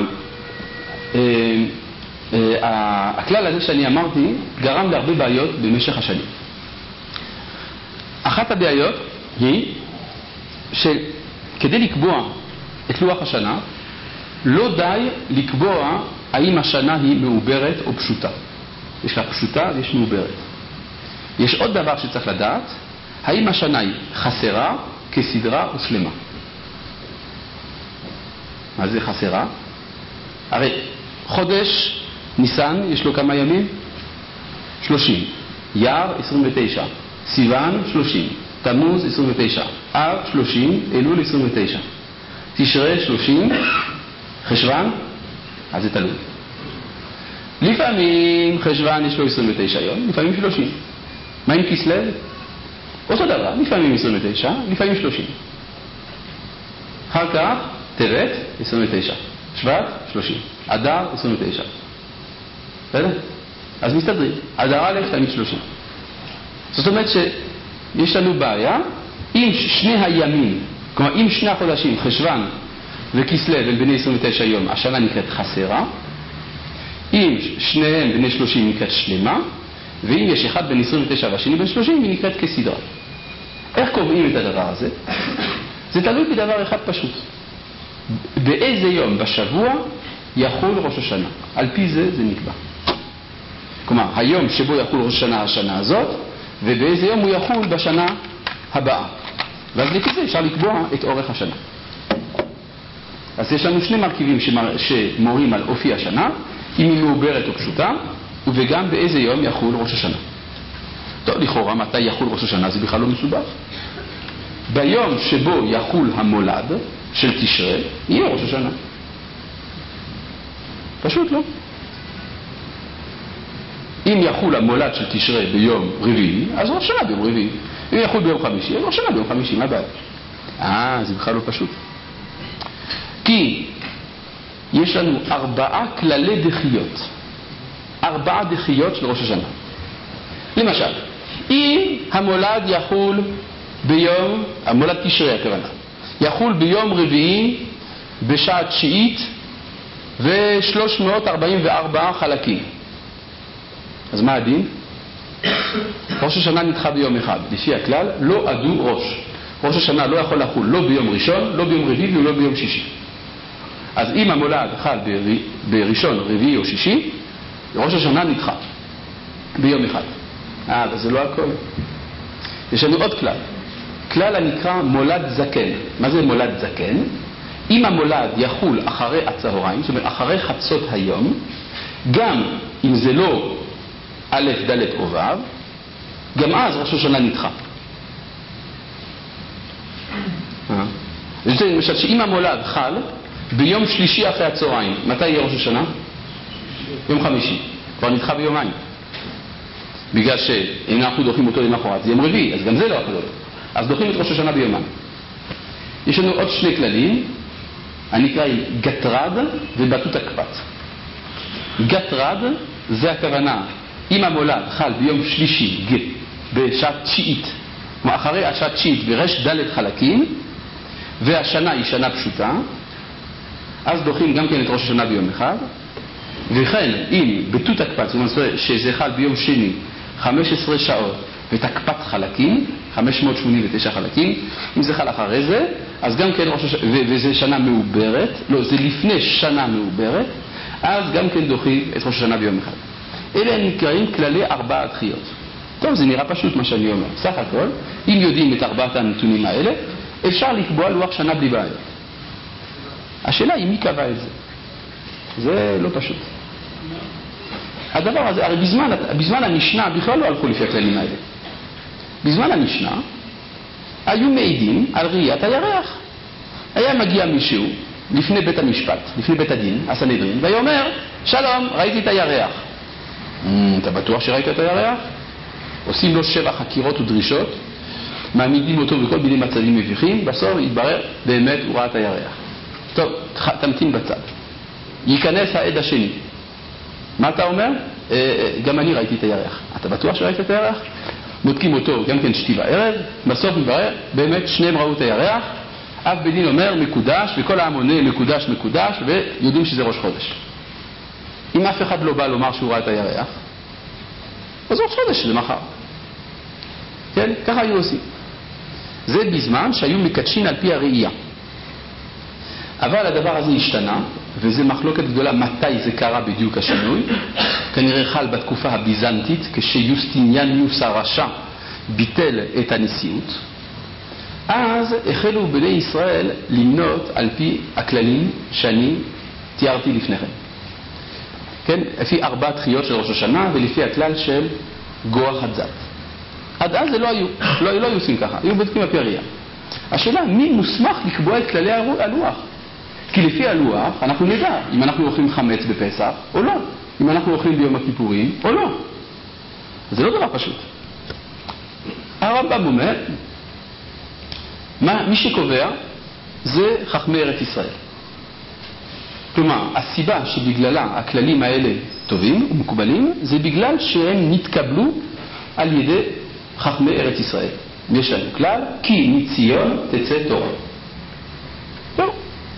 הכלל הזה שאני אמרתי, גרם להרבה בעיות במשך השנים. אחת הבעיות היא שכדי לקבוע את לוח השנה, לא די לקבוע האם השנה היא מעוברת או פשוטה. יש לה פשוטה ויש מעוברת. יש עוד דבר שצריך לדעת, האם השנה היא חסרה, כסדרה או שלמה. מה זה חסרה? הרי חודש ניסן יש לו כמה ימים? 30. יער 29. סיוון 30. תמוז 29. אב 30. אלול 29. תשרי 30. חשוון? אז זה תלוי. לפעמים חשוון יש לו 29 יום, לפעמים 30. מה עם כסלו? אותו דבר, לפעמים 29, לפעמים 30. אחר כך טבת 29, שבט 30, אדר 29. בסדר? אז מסתדרים. אדר א' תמיד 30. זאת אומרת שיש לנו בעיה עם שני הימים, כלומר אם שני החודשים, חשוון וכסלו הם בני 29 יום, השנה נקראת חסרה. אם שניהם בני 30 נקראת שלמה, ואם יש אחד בן 29 והשני בן 30 היא נקראת כסדרה. איך קובעים את הדבר הזה? זה תלוי בדבר אחד פשוט. באיזה יום בשבוע יחול ראש השנה. על פי זה נקבע. כלומר, היום שבו יחול ראש השנה השנה הזאת, ובאיזה יום הוא יחול בשנה הבאה. ואז לפי זה אפשר לקבוע את אורך השנה. אז יש לנו שני מרכיבים שמורים על אופי השנה, אם היא מעוברת או פשוטה, וגם באיזה יום יחול ראש השנה. טוב, לכאורה מתי יחול ראש השנה זה בכלל לא מסובך. ביום שבו יחול המולד של תשרי, יהיה ראש השנה. פשוט לא. אם יחול המולד של תשרי ביום רביעי, אז ראש השנה ביום רביעי. אם יחול ביום חמישי, אז ראש השנה ביום חמישי, מה הבעיה? זה בכלל לא פשוט. כי יש לנו 4 כללי דחיות. 4 דחיות של ראש השנה. למשל, אם המולד יחול ביום, המולד תשרי הכוונה, יחול ביום רביעי בשעה 9 ו-344 חלקים. אז מה הדין? ראש השנה נדחה ביום אחד. לפי הכלל, לא עדו ראש. ראש השנה לא יכול לחול לא ביום ראשון, לא ביום רביעי ולא ביום שישי. אז אם המולד חל בראשון, רביעי או שישי, ראש השנה נדחה ביום אחד. אבל זה לא הכל. יש לנו עוד כלל. כלל הנקרא מולד זקן. מה זה מולד זקן? אם המולד יחול אחרי הצהריים, זאת אומרת אחרי חצות היום, גם אם זה לא א', ד' או ו', גם אז ראש השנה נדחה. למשל שאם המולד חל ביום שלישי אחרי הצהריים, מתי יהיה ראש השנה? יום חמישי. כבר נדחה ביומיים. בגלל שאם אנחנו דוחים אותו למחרת, זה יום רביעי, אז גם זה לא יכול להיות. אז דוחים את ראש השנה ביומיים. יש לנו עוד 2 כללים, הנקרא גטרד ובטות הקפת. גטרד זה הכוונה, אם המולד חל ביום שלישי בשעה 9, כלומר אחרי השעה 9 ברש ד' חלקים, והשנה היא שנה פשוטה, אז דוחים גם כן את ראש השנה ביום אחד. וכן, אם בטות הקפת, זאת אומרת שזה חל ביום שני 15 שעות ותקפת חלקים, 589 חלקים, אם זה חל אחרי זה, אז גם כן ראש השנה, וזה שנה מעוברת, לא, זה לפני שנה מעוברת, אז גם כן דוחים את ראש השנה ביום אחד. אלה נקראים כללי 4 הדחיות. טוב, זה נראה פשוט מה שאני אומר. סך הכל, אם יודעים את 4 הנתונים האלה, אפשר לקבוע לוח שנה בלי בעיה. השאלה היא מי קבע את זה. זה לא פשוט. הדבר הזה, הרי בזמן המשנה בכלל לא הלכו לפי הכללים האלה. בזמן המשנה היו מעידים על ראיית הירח. היה מגיע מישהו לפני בית המשפט, לפני בית הדין, הסנהדרין, והיה אומר, שלום, ראיתי את הירח. אתה בטוח שראית את הירח? עושים לו 7 חקירות ודרישות, מעמידים אותו בכל מיני מצבים מביכים, בסוף יתברר, באמת הוא ראה את הירח. טוב, תמתין בצד. ייכנס העד השני. מה אתה אומר? גם אני ראיתי את הירח. אתה בטוח שראית את הירח? בודקים אותו גם כן 7 בערב, בסוף מתברר, באמת שניהם ראו את הירח, אב בית דין אומר מקודש, וכל העם עונה מקודש מקודש, ויודעים שזה ראש חודש. אם אף אחד לא בא לומר שהוא ראה את הירח, אז ראש חודש זה מחר. כן? ככה היו עושים. זה בזמן שהיו מקדשים על פי הראייה. אבל הדבר הזה השתנה, וזה מחלוקת גדולה מתי זה קרה בדיוק השינוי. כנראה חל בתקופה הביזנטית, כשיוסטיניאניוס הרשע ביטל את הנשיאות. אז החלו בני ישראל למנות על פי הכללים שאני תיארתי לפניכם. כן? לפי 4 דחיות של ראש השנה ולפי הכלל של גוח הדזת. עד אז זה לא היו עושים ככה, היו בודקים על פי הראייה. השאלה, מי מוסמך לקבוע את כללי הלוח? כי לפי הלוח אנחנו נדע אם אנחנו אוכלים חמץ בפסח או לא, אם אנחנו אוכלים ביום הכיפורים או לא. זה לא דבר פשוט. הרמב"ם אומר, מי שקובע זה חכמי ארץ ישראל. כלומר, הסיבה שבגללה הכללים האלה טובים ומקובלים, זה בגלל שהם נתקבלו על ידי חכמי ארץ ישראל. יש לנו כלל, כי מציון תצא תורה. לא.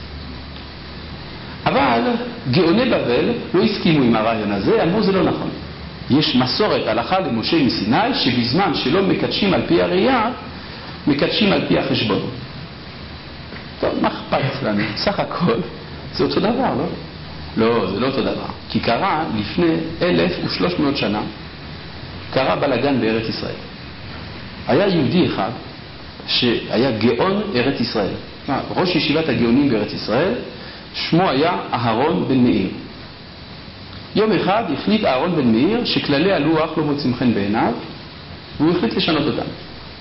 אבל גאוני בבל לא הסכימו עם הרעיון הזה, אמרו זה לא נכון. יש מסורת הלכה למשה מסיני, שבזמן שלא מקדשים על פי הראייה, מקדשים על פי החשבון. טוב, מה אכפת לנו? סך הכל זה אותו דבר, לא? לא, זה לא אותו דבר. כי קרה לפני 1300 שנה, קרה בלגן בארץ ישראל. היה יהודי אחד שהיה גאון ארץ ישראל. ראש ישיבת הגאונים בארץ ישראל, שמו היה אהרון בן מאיר. יום אחד החליט אהרון בן מאיר שכללי הלוח לא מוצאים חן בעיניו, והוא החליט לשנות אותם.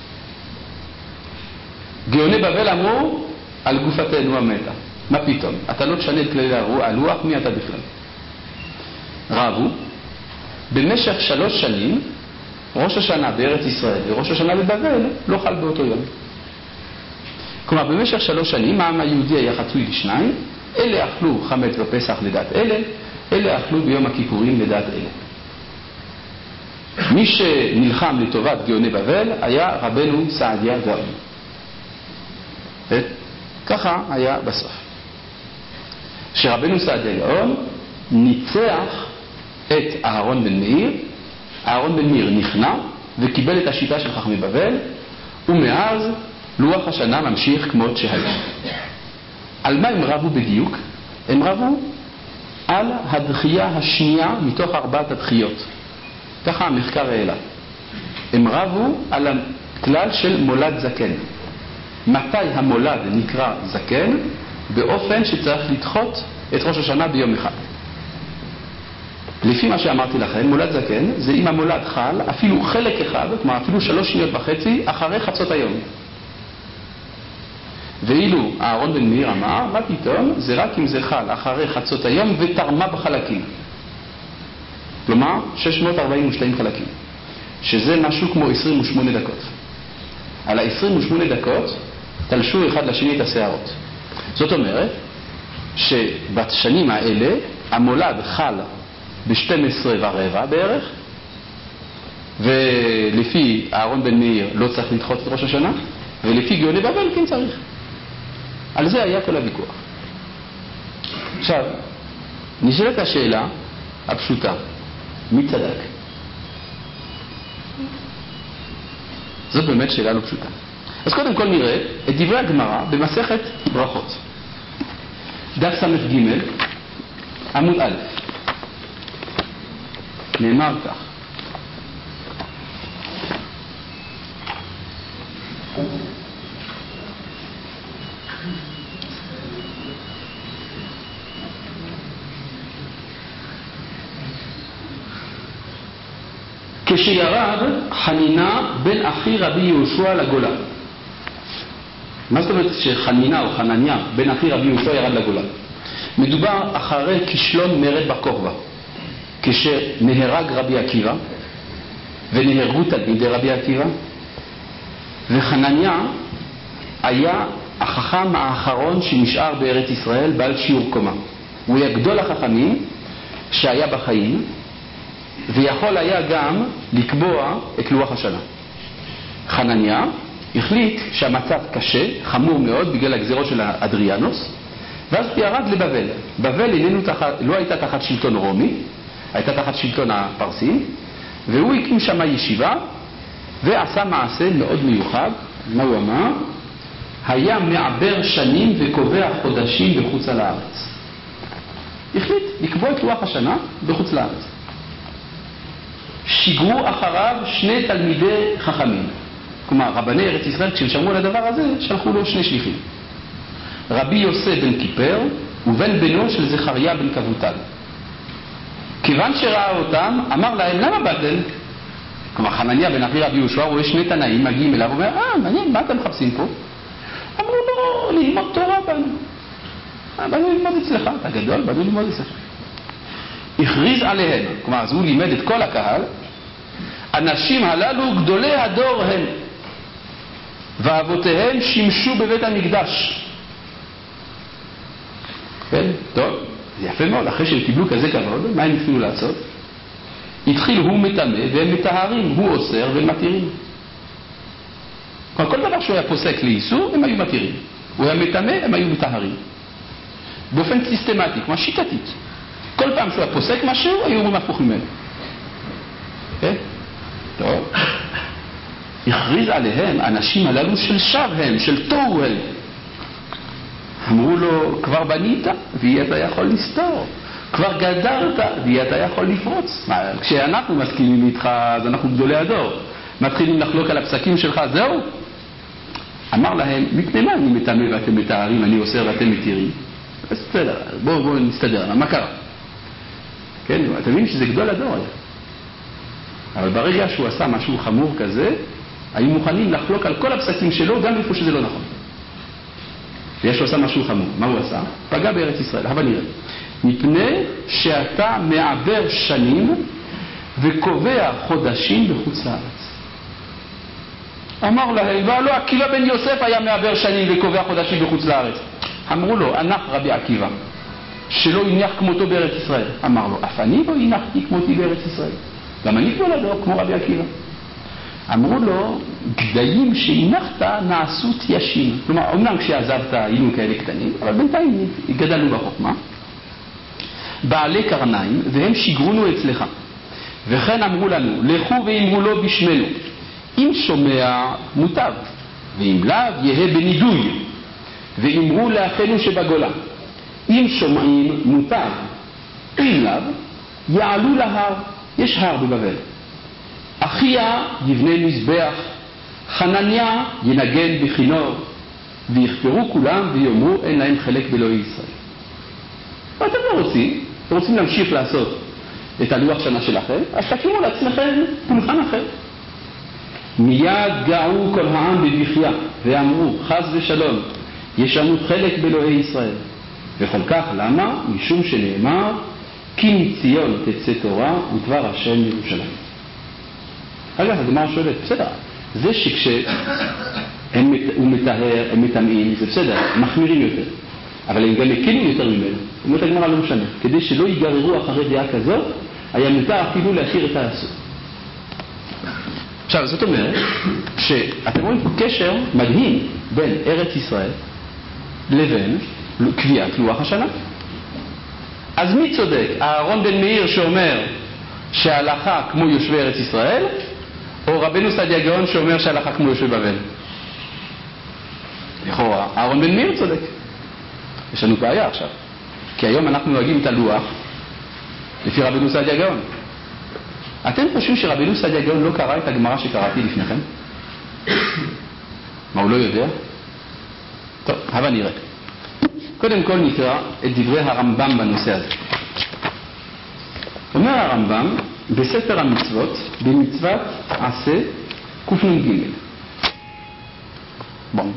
גאוני בבל אמרו, על גופתנו המתה. מה פתאום? אתה לא תשנה את כללי הלוח, מי אתה בכלל? רבו, במשך 3 שנים, ראש השנה בארץ ישראל וראש השנה בבבל לא חל באותו יום. כלומר, במשך 3 שנים העם היהודי היה חצוי לשניים, אלה אכלו חמץ בפסח לדעת אלה אכלו ביום הכיפורים לדעת אלה. מי שנלחם לטובת גאוני בבל היה רבנו סעדיה גאון. ככה היה בסוף. שרבנו סעדיה גאון ניצח את אהרון בן מאיר, אהרון בן מאיר נכנע וקיבל את השיטה של חכמי בבל, ומאז לוח השנה ממשיך כמות שהיה. על מה הם רבו בדיוק? הם רבו על הדחייה השנייה מתוך 4 הדחיות. ככה המחקר העלה. הם רבו על הכלל של מולד זקן. מתי המולד נקרא זקן? באופן שצריך לדחות את ראש השנה ביום אחד. לפי מה שאמרתי לכם, מולד זקן זה אם המולד חל אפילו חלק אחד, כלומר אפילו 3.5 שניות אחרי חצות היום. ואילו אהרון בן מאיר אמר, מה פתאום? זה רק אם זה חל אחרי חצות היום ותרמה בחלקים. כלומר 642 חלקים, שזה משהו כמו 28 דקות. על ה-28 דקות תלשו אחד לשני את השערות. זאת אומרת שבשנים האלה המולד חל ב-12:15 בערך, ולפי אהרון בן מאיר לא צריך לדחות את ראש השנה, ולפי גאוני בבל כן צריך. על זה היה כל הוויכוח. עכשיו, נשאלת השאלה הפשוטה, מי צדק? זאת באמת שאלה לא פשוטה. אז קודם כל נראה את דברי הגמרא במסכת ברכות. דף ס"ג, עמוד א'. נאמר כך: כשירד חנינה בן אחי רבי יהושע לגולה. מה זאת אומרת שחנינה או חנניה בן אחי רבי יהושע ירד לגולה? מדובר אחרי כישלון מרד בר כוכבא, כשנהרג רבי עקיבא ונהרגו תלמידי רבי עקיבא, וחנניה היה החכם האחרון שנשאר בארץ ישראל בעל שיעור קומה. הוא היה גדול החכמים שהיה בחיים, ויכול היה גם לקבוע את לוח השנה. חנניה החליט שהמצב קשה, חמור מאוד בגלל הגזירות של אדריאנוס, ואז הוא ירד לבבל. בבל לא הייתה תחת שלטון רומי, הייתה תחת שלטון הפרסים, והוא הקים שם ישיבה ועשה מעשה מאוד מיוחד. מה הוא אמר? היה מעבר שנים וקובע חודשים בחוץ על הארץ. החליט לקבוע את לוח השנה בחוץ לארץ. שיגרו אחריו 2 תלמידי חכמים. כלומר, רבני ארץ ישראל, כשהם שמעו על הדבר הזה, שלחו לו 2 שליחים. רבי יוסף בן קיפר ובן בנו של זכריה בן כבוטל. כיוון שראה אותם, אמר להם, למה באתם? כלומר, חנניה בן אחי רבי יהושע רואה 2 תנאים מגיעים אליו, ואומר, מעניין, מה אתם מחפשים פה? אמרו לו, ללמוד תורה באנו. באנו ללמוד אצלך, אתה גדול, באנו ללמוד אצלך. הכריז עליהם, כלומר, אז הוא לימד את כל הקהל, אנשים הללו גדולי הדור הם, ואבותיהם שימשו בבית המקדש. כן, טוב, זה יפה מאוד. אחרי שהם קיבלו כזה כבוד, מה הם התחילו לעשות? התחיל הוא מטמא והם מטהרים, הוא אוסר והם מתירים. כל דבר שהוא היה פוסק לאיסור, הם היו מתירים. הוא היה מטמא, הם היו מטהרים. באופן סיסטמטי, כמו שיטתית. כל פעם שהוא היה פוסק משהו, היו אומרים הפוך ממנו. כן? טוב. הכריז עליהם, אנשים הללו של שב הם, של תוהו הם. אמרו לו, כבר בנית, ואי אתה יכול לסתור. כבר גדרת, ואי אתה יכול לפרוץ. כשאנחנו מסכימים איתך, אז אנחנו גדולי הדור. מתחילים לחלוק על הפסקים שלך, זהו. אמר להם, מפני מה אני מטמא ואתם מטהרים, אני אוסר ואתם מתירים? בסדר, בואו נסתדר. מה קרה? כן, אתה מבין שזה גדול הדור היה. אבל ברגע שהוא עשה משהו חמור כזה, היו מוכנים לחלוק על כל הפסקים שלו, גם איפה שזה לא נכון. ויש לו עשה משהו חמור. מה הוא עשה? פגע בארץ ישראל. אבל נראה. מפני שאתה מעבר שנים וקובע חודשים בחוץ לארץ. אמר להם, ולא עקיבא בן יוסף היה מעבר שנים וקובע חודשים בחוץ לארץ. אמרו לו, הנח רבי עקיבא, שלא הניח כמותו בארץ ישראל. אמר לו, אף אני לא הנחתי כמותי בארץ ישראל. גם אני כבר לדור כמו רבי עקיבא. אמרו לו, גדיים שהנחת נעשו תיישים. כלומר, אומנם כשעזבת היינו כאלה קטנים, אבל בינתיים גדלנו בחוכמה. בעלי קרניים, והם שיגרונו אצלך. וכן אמרו לנו, לכו ואמרו לו בשמנו. אם שומע מוטב, ואם לאו יהיה בנידוי. ואמרו לאחינו שבגולה. אם שומעים מוטב, אם לאו, יעלו להר. יש הר בבבל. אחיה יבנה מזבח, חנניה ינגן בכינור, ויכפרו כולם ויאמרו אין להם חלק באלוהי ישראל. ואתם לא רוצים, אתם רוצים להמשיך לעשות את הלוח שנה שלכם, אז תקימו לעצמכם פולחן אחר. מיד גאו כל העם בבכייה ואמרו חס ושלום יש לנו חלק באלוהי ישראל. וכל כך למה? משום שנאמר כי מציון תצא תורה ודבר השם ירושלים. אגב, הגמרא שואלת, בסדר, זה שכשהם מטהר, הם מטמאים, זה בסדר, מחמירים יותר. אבל הם גם הקלו יותר ממנו. אומרת הגמרא לא משנה. כדי שלא ייגררו אחרי דעה כזאת, היה מותר אפילו להשאיר את האסור. עכשיו, זאת אומרת, שאתם רואים פה קשר מדהים בין ארץ ישראל לבין קביעת לוח השנה. אז מי צודק? אהרון בן מאיר שאומר שההלכה כמו יושבי ארץ ישראל, או רבנו סעדיה גאון שאומר שההלכה כמו יושבי בבל? לכאורה, אהרון בן מאיר צודק. יש לנו בעיה עכשיו. כי היום אנחנו נוהגים את הלוח לפי רבנו סעדיה גאון. אתם חושבים שרבנו סעדיה גאון לא קרא את הגמרא שקראתי לפניכם? מה, הוא לא יודע? טוב, אבל נראה. קודם כל נקרא את דברי הרמב"ם בנושא הזה. אומר הרמב"ם בספר המצוות, במצוות עשה קנ"ג. בואו.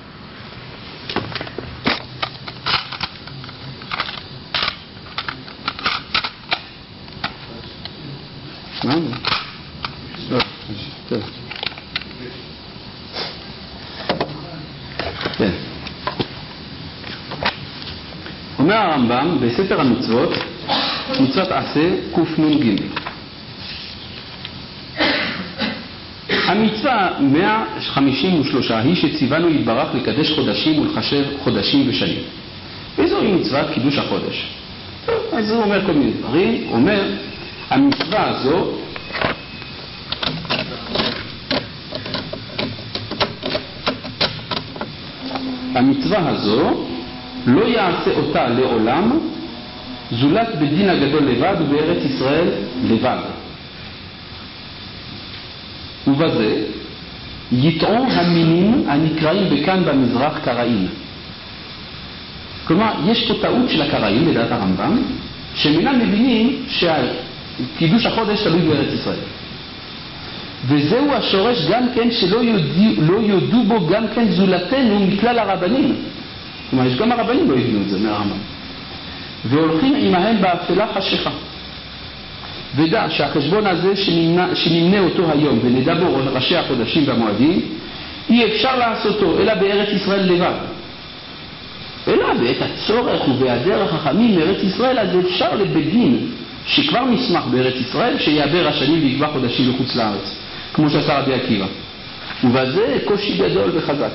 מה? טוב. כן. אומר הרמב"ם בספר המצוות, מצוות עשה קנ"ג. המצווה 153 היא שציוונו יתברך לקדש חודשים ולחשב חודשים ושנים. וזוהי מצוות קידוש החודש. אז הוא אומר כל מיני דברים. הוא אומר, המצווה הזו לא יעשה אותה לעולם זולת בדין הגדול לבד ובארץ ישראל לבד. ובזה יטעו המינים הנקראים בכאן במזרח קראים. כלומר, יש פה טעות של הקראים לדעת הרמב"ם, שמינם מבינים שהקידוש החודש תלוי בארץ ישראל. וזהו השורש גם כן שלא יודו בו גם כן זולתנו מכלל הרבנים. כלומר, יש גם הרבנים לא ידעו את זה מהרמב"ם. והולכים עמהם באפלה חשיכה. ודע שהחשבון הזה שנמנה אותו היום ונדע בו ראשי החודשים והמועדים, אי אפשר לעשותו אלא בארץ ישראל לבד. אלא בעת הצורך ובהיעדר החכמים מארץ ישראל, אז אפשר לבדין שכבר נסמך בארץ ישראל שיעבר השנים ויקבע חודשים לחוץ לארץ, כמו שעשה רבי עקיבא. ובזה קושי גדול וחזק.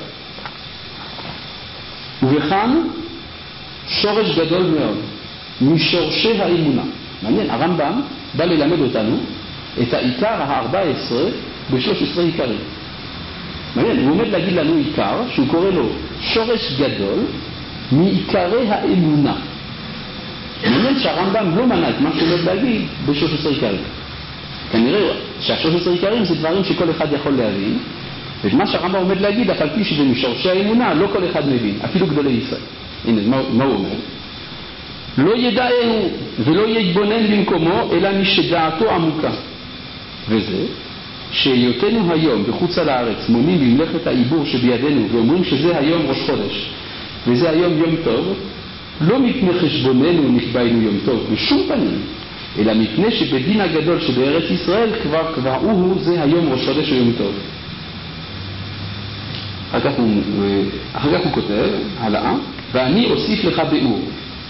ובכאן שורש גדול מאוד משורשי האמונה. מעניין, הרמב"ם בא ללמד אותנו את העיקר ה-14 ב-13 עיקרים. מעניין, הוא עומד להגיד לנו עיקר שהוא קורא לו שורש גדול מעיקרי האמונה. מעניין שהרמב"ם לא מנה את מה שהוא עומד להגיד ב-13 עיקרים. כנראה שה-13 עיקרים זה דברים שכל אחד יכול להבין, ואת מה שהרמב"ם עומד להגיד, אף על פי שזה משורשי האמונה, לא כל אחד מבין, אפילו גדולי ישראל. הנה, מה הוא אומר? לא ידעהו ולא יתבונן במקומו, אלא מי שדעתו עמוקה. וזה, שהיותנו היום בחוץ על הארץ מונים במלאכת העיבור שבידינו ואומרים שזה היום ראש חודש וזה היום יום טוב, לא מפני חשבוננו נקבענו יום טוב בשום פנים, אלא מפני שבדין הגדול שבארץ ישראל כבר קבעוהו זה היום ראש חודש ויום טוב. אחר כך הוא כותב, הלאה, ואני אוסיף לך ביאור.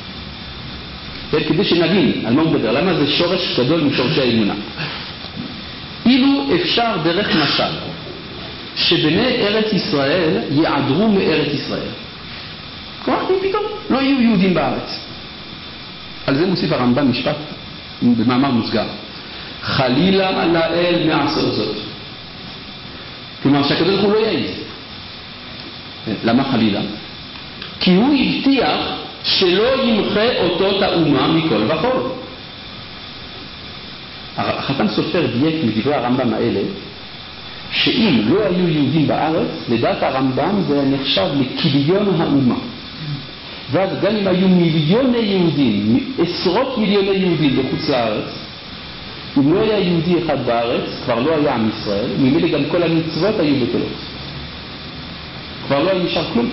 כדי שנבין על מה הוא מדבר, למה זה שורש גדול משורשי האמונה. אילו אפשר דרך משל שבני ארץ ישראל יעדרו מארץ ישראל. כלומר, פתאום לא יהיו יהודים בארץ. על זה מוסיף הרמב"ם משפט במאמר מוסגר. חלילה לאל מעשות זאת. כלומר, שהקדוש ברוך הוא לא יעיז. למה חלילה? כי הוא הבטיח שלא ימחה אותו את האומה מכל וכל. החתן סופר דייק מדברי הרמב"ם האלה, שאם לא היו יהודים בארץ, לדעת הרמב"ם זה נחשב לכיליון האומה. ואז גם אם היו מיליוני יהודים, עשרות מיליוני יהודים בחוץ לארץ, אם לא היה יהודי אחד בארץ, כבר לא היה עם ישראל, ממילא גם כל המצוות היו בטלות. כבר לא היה נשאר כלום.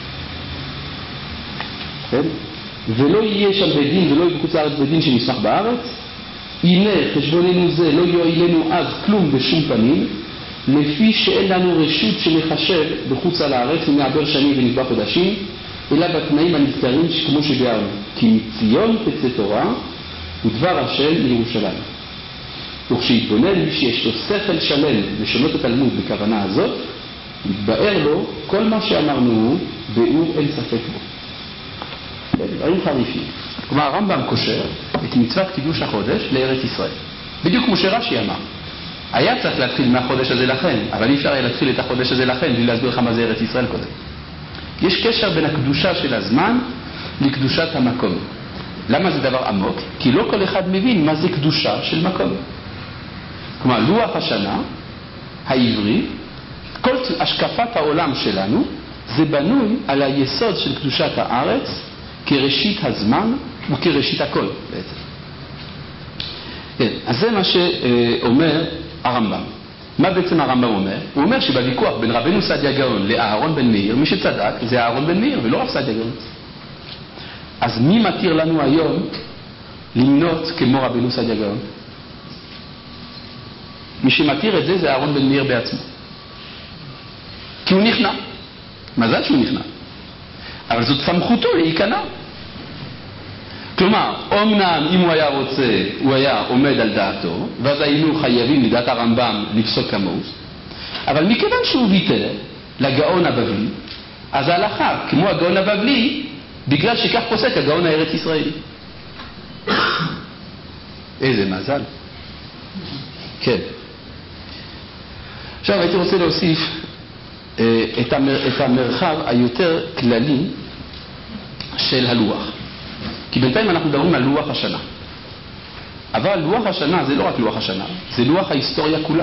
כן? ולא יהיה שם בדין ולא יהיה בחוץ לארץ בדין שנשמח בארץ. הנה חשבוננו זה לא יועילנו אז כלום בשום פנים, לפי שאין לנו רשות שנחשב בחוץ על הארץ ונעבר שנים ונקבע חודשים, אלא בתנאים הנזכרים כמו שביארנו, כי מציון תצא תורה ודבר השם לירושלים. וכשיתבונן מי שיש לו שכל שלם לשנות את התלמוד בכוונה הזאת, יתבאר לו כל מה שאמרנו הוא באור אין ספק בו. דברים חריפים. כלומר הרמב"ם קושר את מצוות קידוש החודש לארץ ישראל. בדיוק כמו שרש"י אמר. היה צריך להתחיל מהחודש הזה לכן, אבל אי אפשר היה להתחיל את החודש הזה לכן בלי להסביר לך מה זה ארץ ישראל קודם. יש קשר בין הקדושה של הזמן לקדושת המקום. למה זה דבר עמוק? כי לא כל אחד מבין מה זה קדושה של מקום. כלומר, לוח השנה העברי, כל השקפת העולם שלנו, זה בנוי על היסוד של קדושת הארץ כראשית הזמן וכראשית הכל בעצם. כן, אז זה מה שאומר הרמב"ם. מה בעצם הרמב"ם אומר? הוא אומר שבוויכוח בין רבנו סעדיה גאון לאהרון בן מאיר, מי שצדק זה אהרון בן מאיר ולא רב סעדיה גאון. אז מי מתיר לנו היום למנות כמו רבנו סעדיה גאון? מי שמתיר את זה זה אהרון בן מאיר בעצמו. כי הוא נכנע. מזל שהוא נכנע. אבל זאת סמכותו להיכנע. כלומר, אומנם אם הוא היה רוצה, הוא היה עומד על דעתו, ואז היינו חייבים לדעת הרמב"ם לפסוק כמוהו, אבל מכיוון שהוא ויתר לגאון הבבלי, אז ההלכה, כמו הגאון הבבלי, בגלל שכך פוסק הגאון הארץ ישראלי. איזה מזל. כן. עכשיו הייתי רוצה להוסיף את המרחב היותר כללי של הלוח. כי בינתיים אנחנו מדברים על לוח השנה. אבל לוח השנה זה לא רק לוח השנה, זה לוח ההיסטוריה כולה.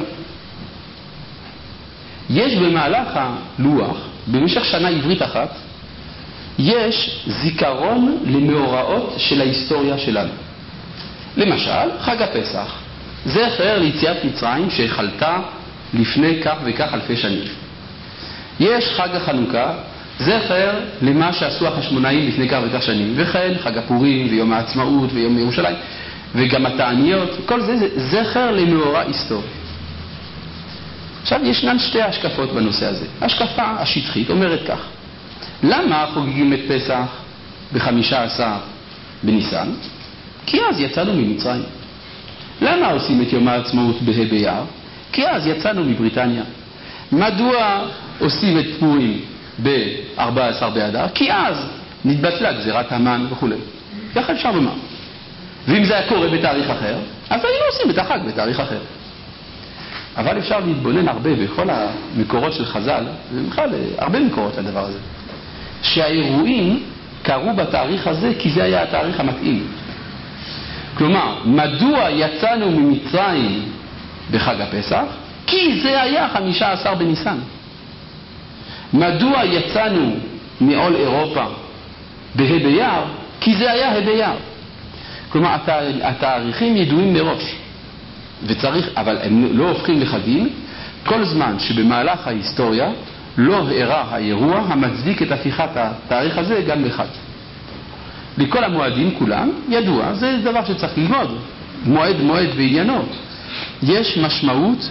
יש במהלך הלוח, במשך שנה עברית אחת, יש זיכרון למאורעות של ההיסטוריה שלנו. למשל, חג הפסח, זכר ליציאת מצרים שחלתה לפני כך וכך אלפי שנים. יש חג החנוכה, זכר למה שעשו החשמונאים לפני כך וכך שנים, וכן חג הפורים ויום העצמאות ויום ירושלים וגם התעניות, כל זה זכר למאורע היסטורי. עכשיו ישנן שתי השקפות בנושא הזה. השקפה השטחית אומרת כך: למה חוגגים את פסח ב-15 בניסן? כי אז יצאנו ממצרים. למה עושים את יום העצמאות בה' באייר? כי אז יצאנו מבריטניה. מדוע עושים את פורים ב-14 באדר? כי אז נתבטלה גזירת המן וכו'. ככה אפשר לומר. ואם זה היה קורה בתאריך אחר, אז היינו עושים את החג בתאריך אחר. אבל אפשר להתבונן הרבה בכל המקורות של חז"ל, ובכלל הרבה מקורות לדבר הזה, שהאירועים קרו בתאריך הזה כי זה היה התאריך המתאים. כלומר, מדוע יצאנו ממצרים בחג הפסח? כי זה היה 15 בניסן. מדוע יצאנו מעול אירופה בה' באייר? כי זה היה ה' באייר. כלומר, התאריכים ידועים מראש, אבל הם לא הופכים לחגים, כל זמן שבמהלך ההיסטוריה לא אירע האירוע המצדיק את הפיכת התאריך הזה גם לחג. לכל המועדים כולם ידוע, זה דבר שצריך ללמוד, מועד בעניינו. יש משמעות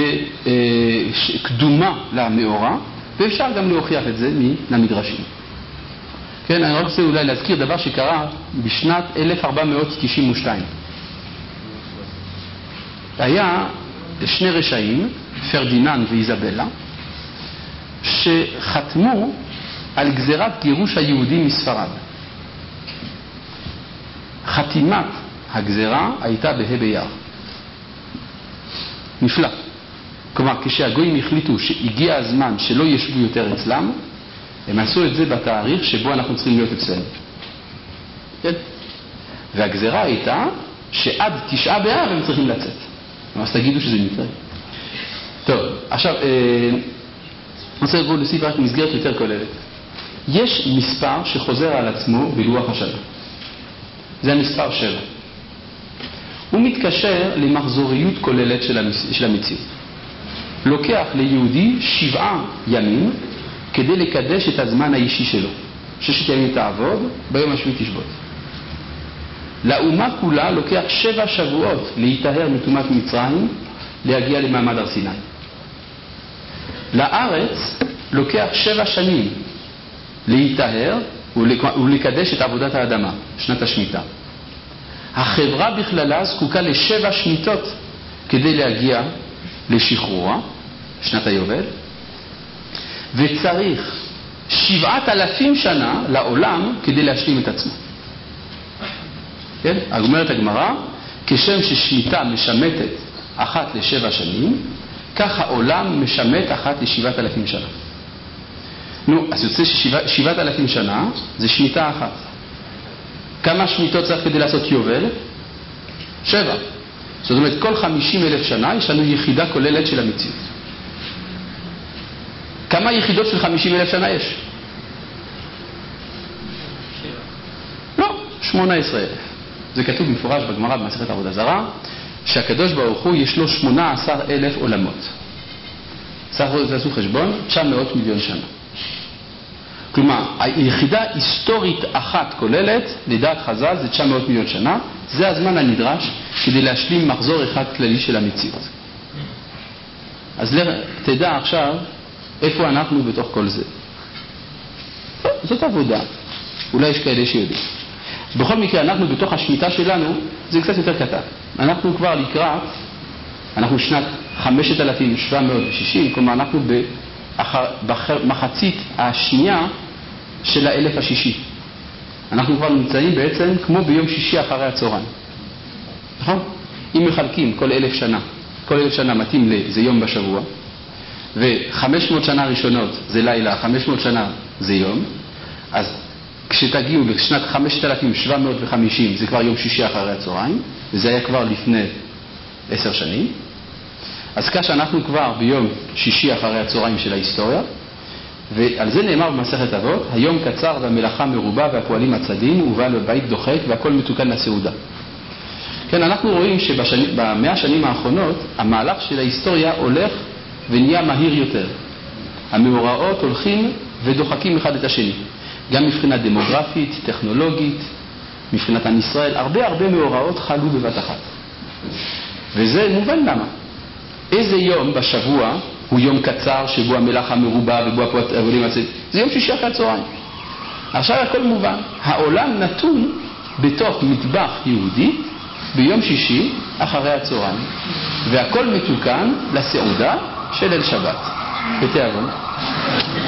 בקדומה למאורע, ואפשר גם להוכיח את זה מהמדרשים. כן, אני רוצה אולי להזכיר דבר שקרה בשנת 1492. היה שני רשעים, פרדיננד ואיזבלה, שחתמו על גזירת גירוש היהודים מספרד. חתימת הגזירה הייתה בה' באייר. נפלא. כלומר, כשהגויים החליטו שהגיע הזמן שלא ישבו יותר אצלם, הם עשו את זה בתאריך שבו אנחנו צריכים להיות אצלנו. כן? והגזירה הייתה שעד 9 באב הם צריכים לצאת. אז תגידו שזה מקרה. טוב, עכשיו, אני רוצה לבוא להוסיף רק מסגרת יותר כוללת. יש מספר שחוזר על עצמו בלוח השנה. זה המספר 7. הוא מתקשר למחזוריות כוללת של המציאות. לוקח ליהודי 7 ימים כדי לקדש את הזמן האישי שלו. 6 ימים תעבוד, ביום השביעי תשבות. לאומה כולה לוקח 7 שבועות להיטהר מטומאת מצרים, להגיע למעמד הר סיני. לארץ לוקח 7 שנים להיטהר ולקדש את עבודת האדמה, שנת השמיטה. החברה בכללה זקוקה ל7 שמיטות כדי להגיע לשחרורה, שנת היובל, וצריך 7,000 שנה לעולם כדי להשלים את עצמו. כן? אומרת הגמרא, כשם ששמיטה משמטת אחת ל7 שנים, כך העולם משמט אחת ל7,000 שנה. נו, אז יוצא ש7,000 שנה זה שמיטה אחת. כמה שמיטות צריך כדי לעשות יובל? 7. זאת אומרת, כל 50,000 שנה יש לנו יחידה כוללת של המציאות. כמה יחידות של 50,000 שנה יש? 7. לא, 18,000. זה כתוב במפורש בגמרא במסכת עבודה זרה, שהקדוש ברוך הוא יש לו 18,000 עולמות. תעשו חשבון, 900 מיליון שנה. כלומר, היחידה היסטורית אחת כוללת, לדעת חז"ל, זה 900 מיליון שנה. זה הזמן הנדרש כדי להשלים מחזור אחד כללי של המציאות. אז תדע עכשיו איפה אנחנו בתוך כל זה. זאת עבודה. אולי יש כאלה שיודעים. בכל מקרה, אנחנו בתוך השמיטה שלנו, זה קצת יותר קטן. אנחנו כבר לקראת, אנחנו שנת 5,760, כלומר אנחנו במחצית השנייה של האלף השישי. אנחנו כבר נמצאים בעצם כמו ביום שישי אחרי הצהריים. נכון? אם מחלקים כל 1,000 שנה, כל 1,000 שנה מתאים זה יום בשבוע, ו500 שנה ראשונות זה לילה, 500 שנה זה יום, אז כשתגיעו לשנת 5,750 זה כבר יום שישי אחרי הצהריים, וזה היה כבר לפני 10 שנים. אז כך שאנחנו כבר ביום שישי אחרי הצהריים של ההיסטוריה, ועל זה נאמר במסכת אבות, היום קצר והמלאכה מרובה והפועלים הצדים, ובעל בבית דוחק והכל מתוקן לסעודה. כן, אנחנו רואים שב100 השנים האחרונות, המהלך של ההיסטוריה הולך ונהיה מהיר יותר. המאורעות הולכים ודוחקים אחד את השני. גם מבחינה דמוגרפית, טכנולוגית, מבחינת עם ישראל, הרבה מאורעות חלו בבת אחת. וזה מובן למה. איזה יום בשבוע הוא יום קצר שבו המלאכה מרובה ובו הפועלים הצדים? זה יום שישי אחרי הצהריים. עכשיו הכל מובן. העולם נתון בתוך מטבח יהודי ביום שישי אחרי הצהריים. והכל מתוקן לסעודה של אל שבת. בתיאבון.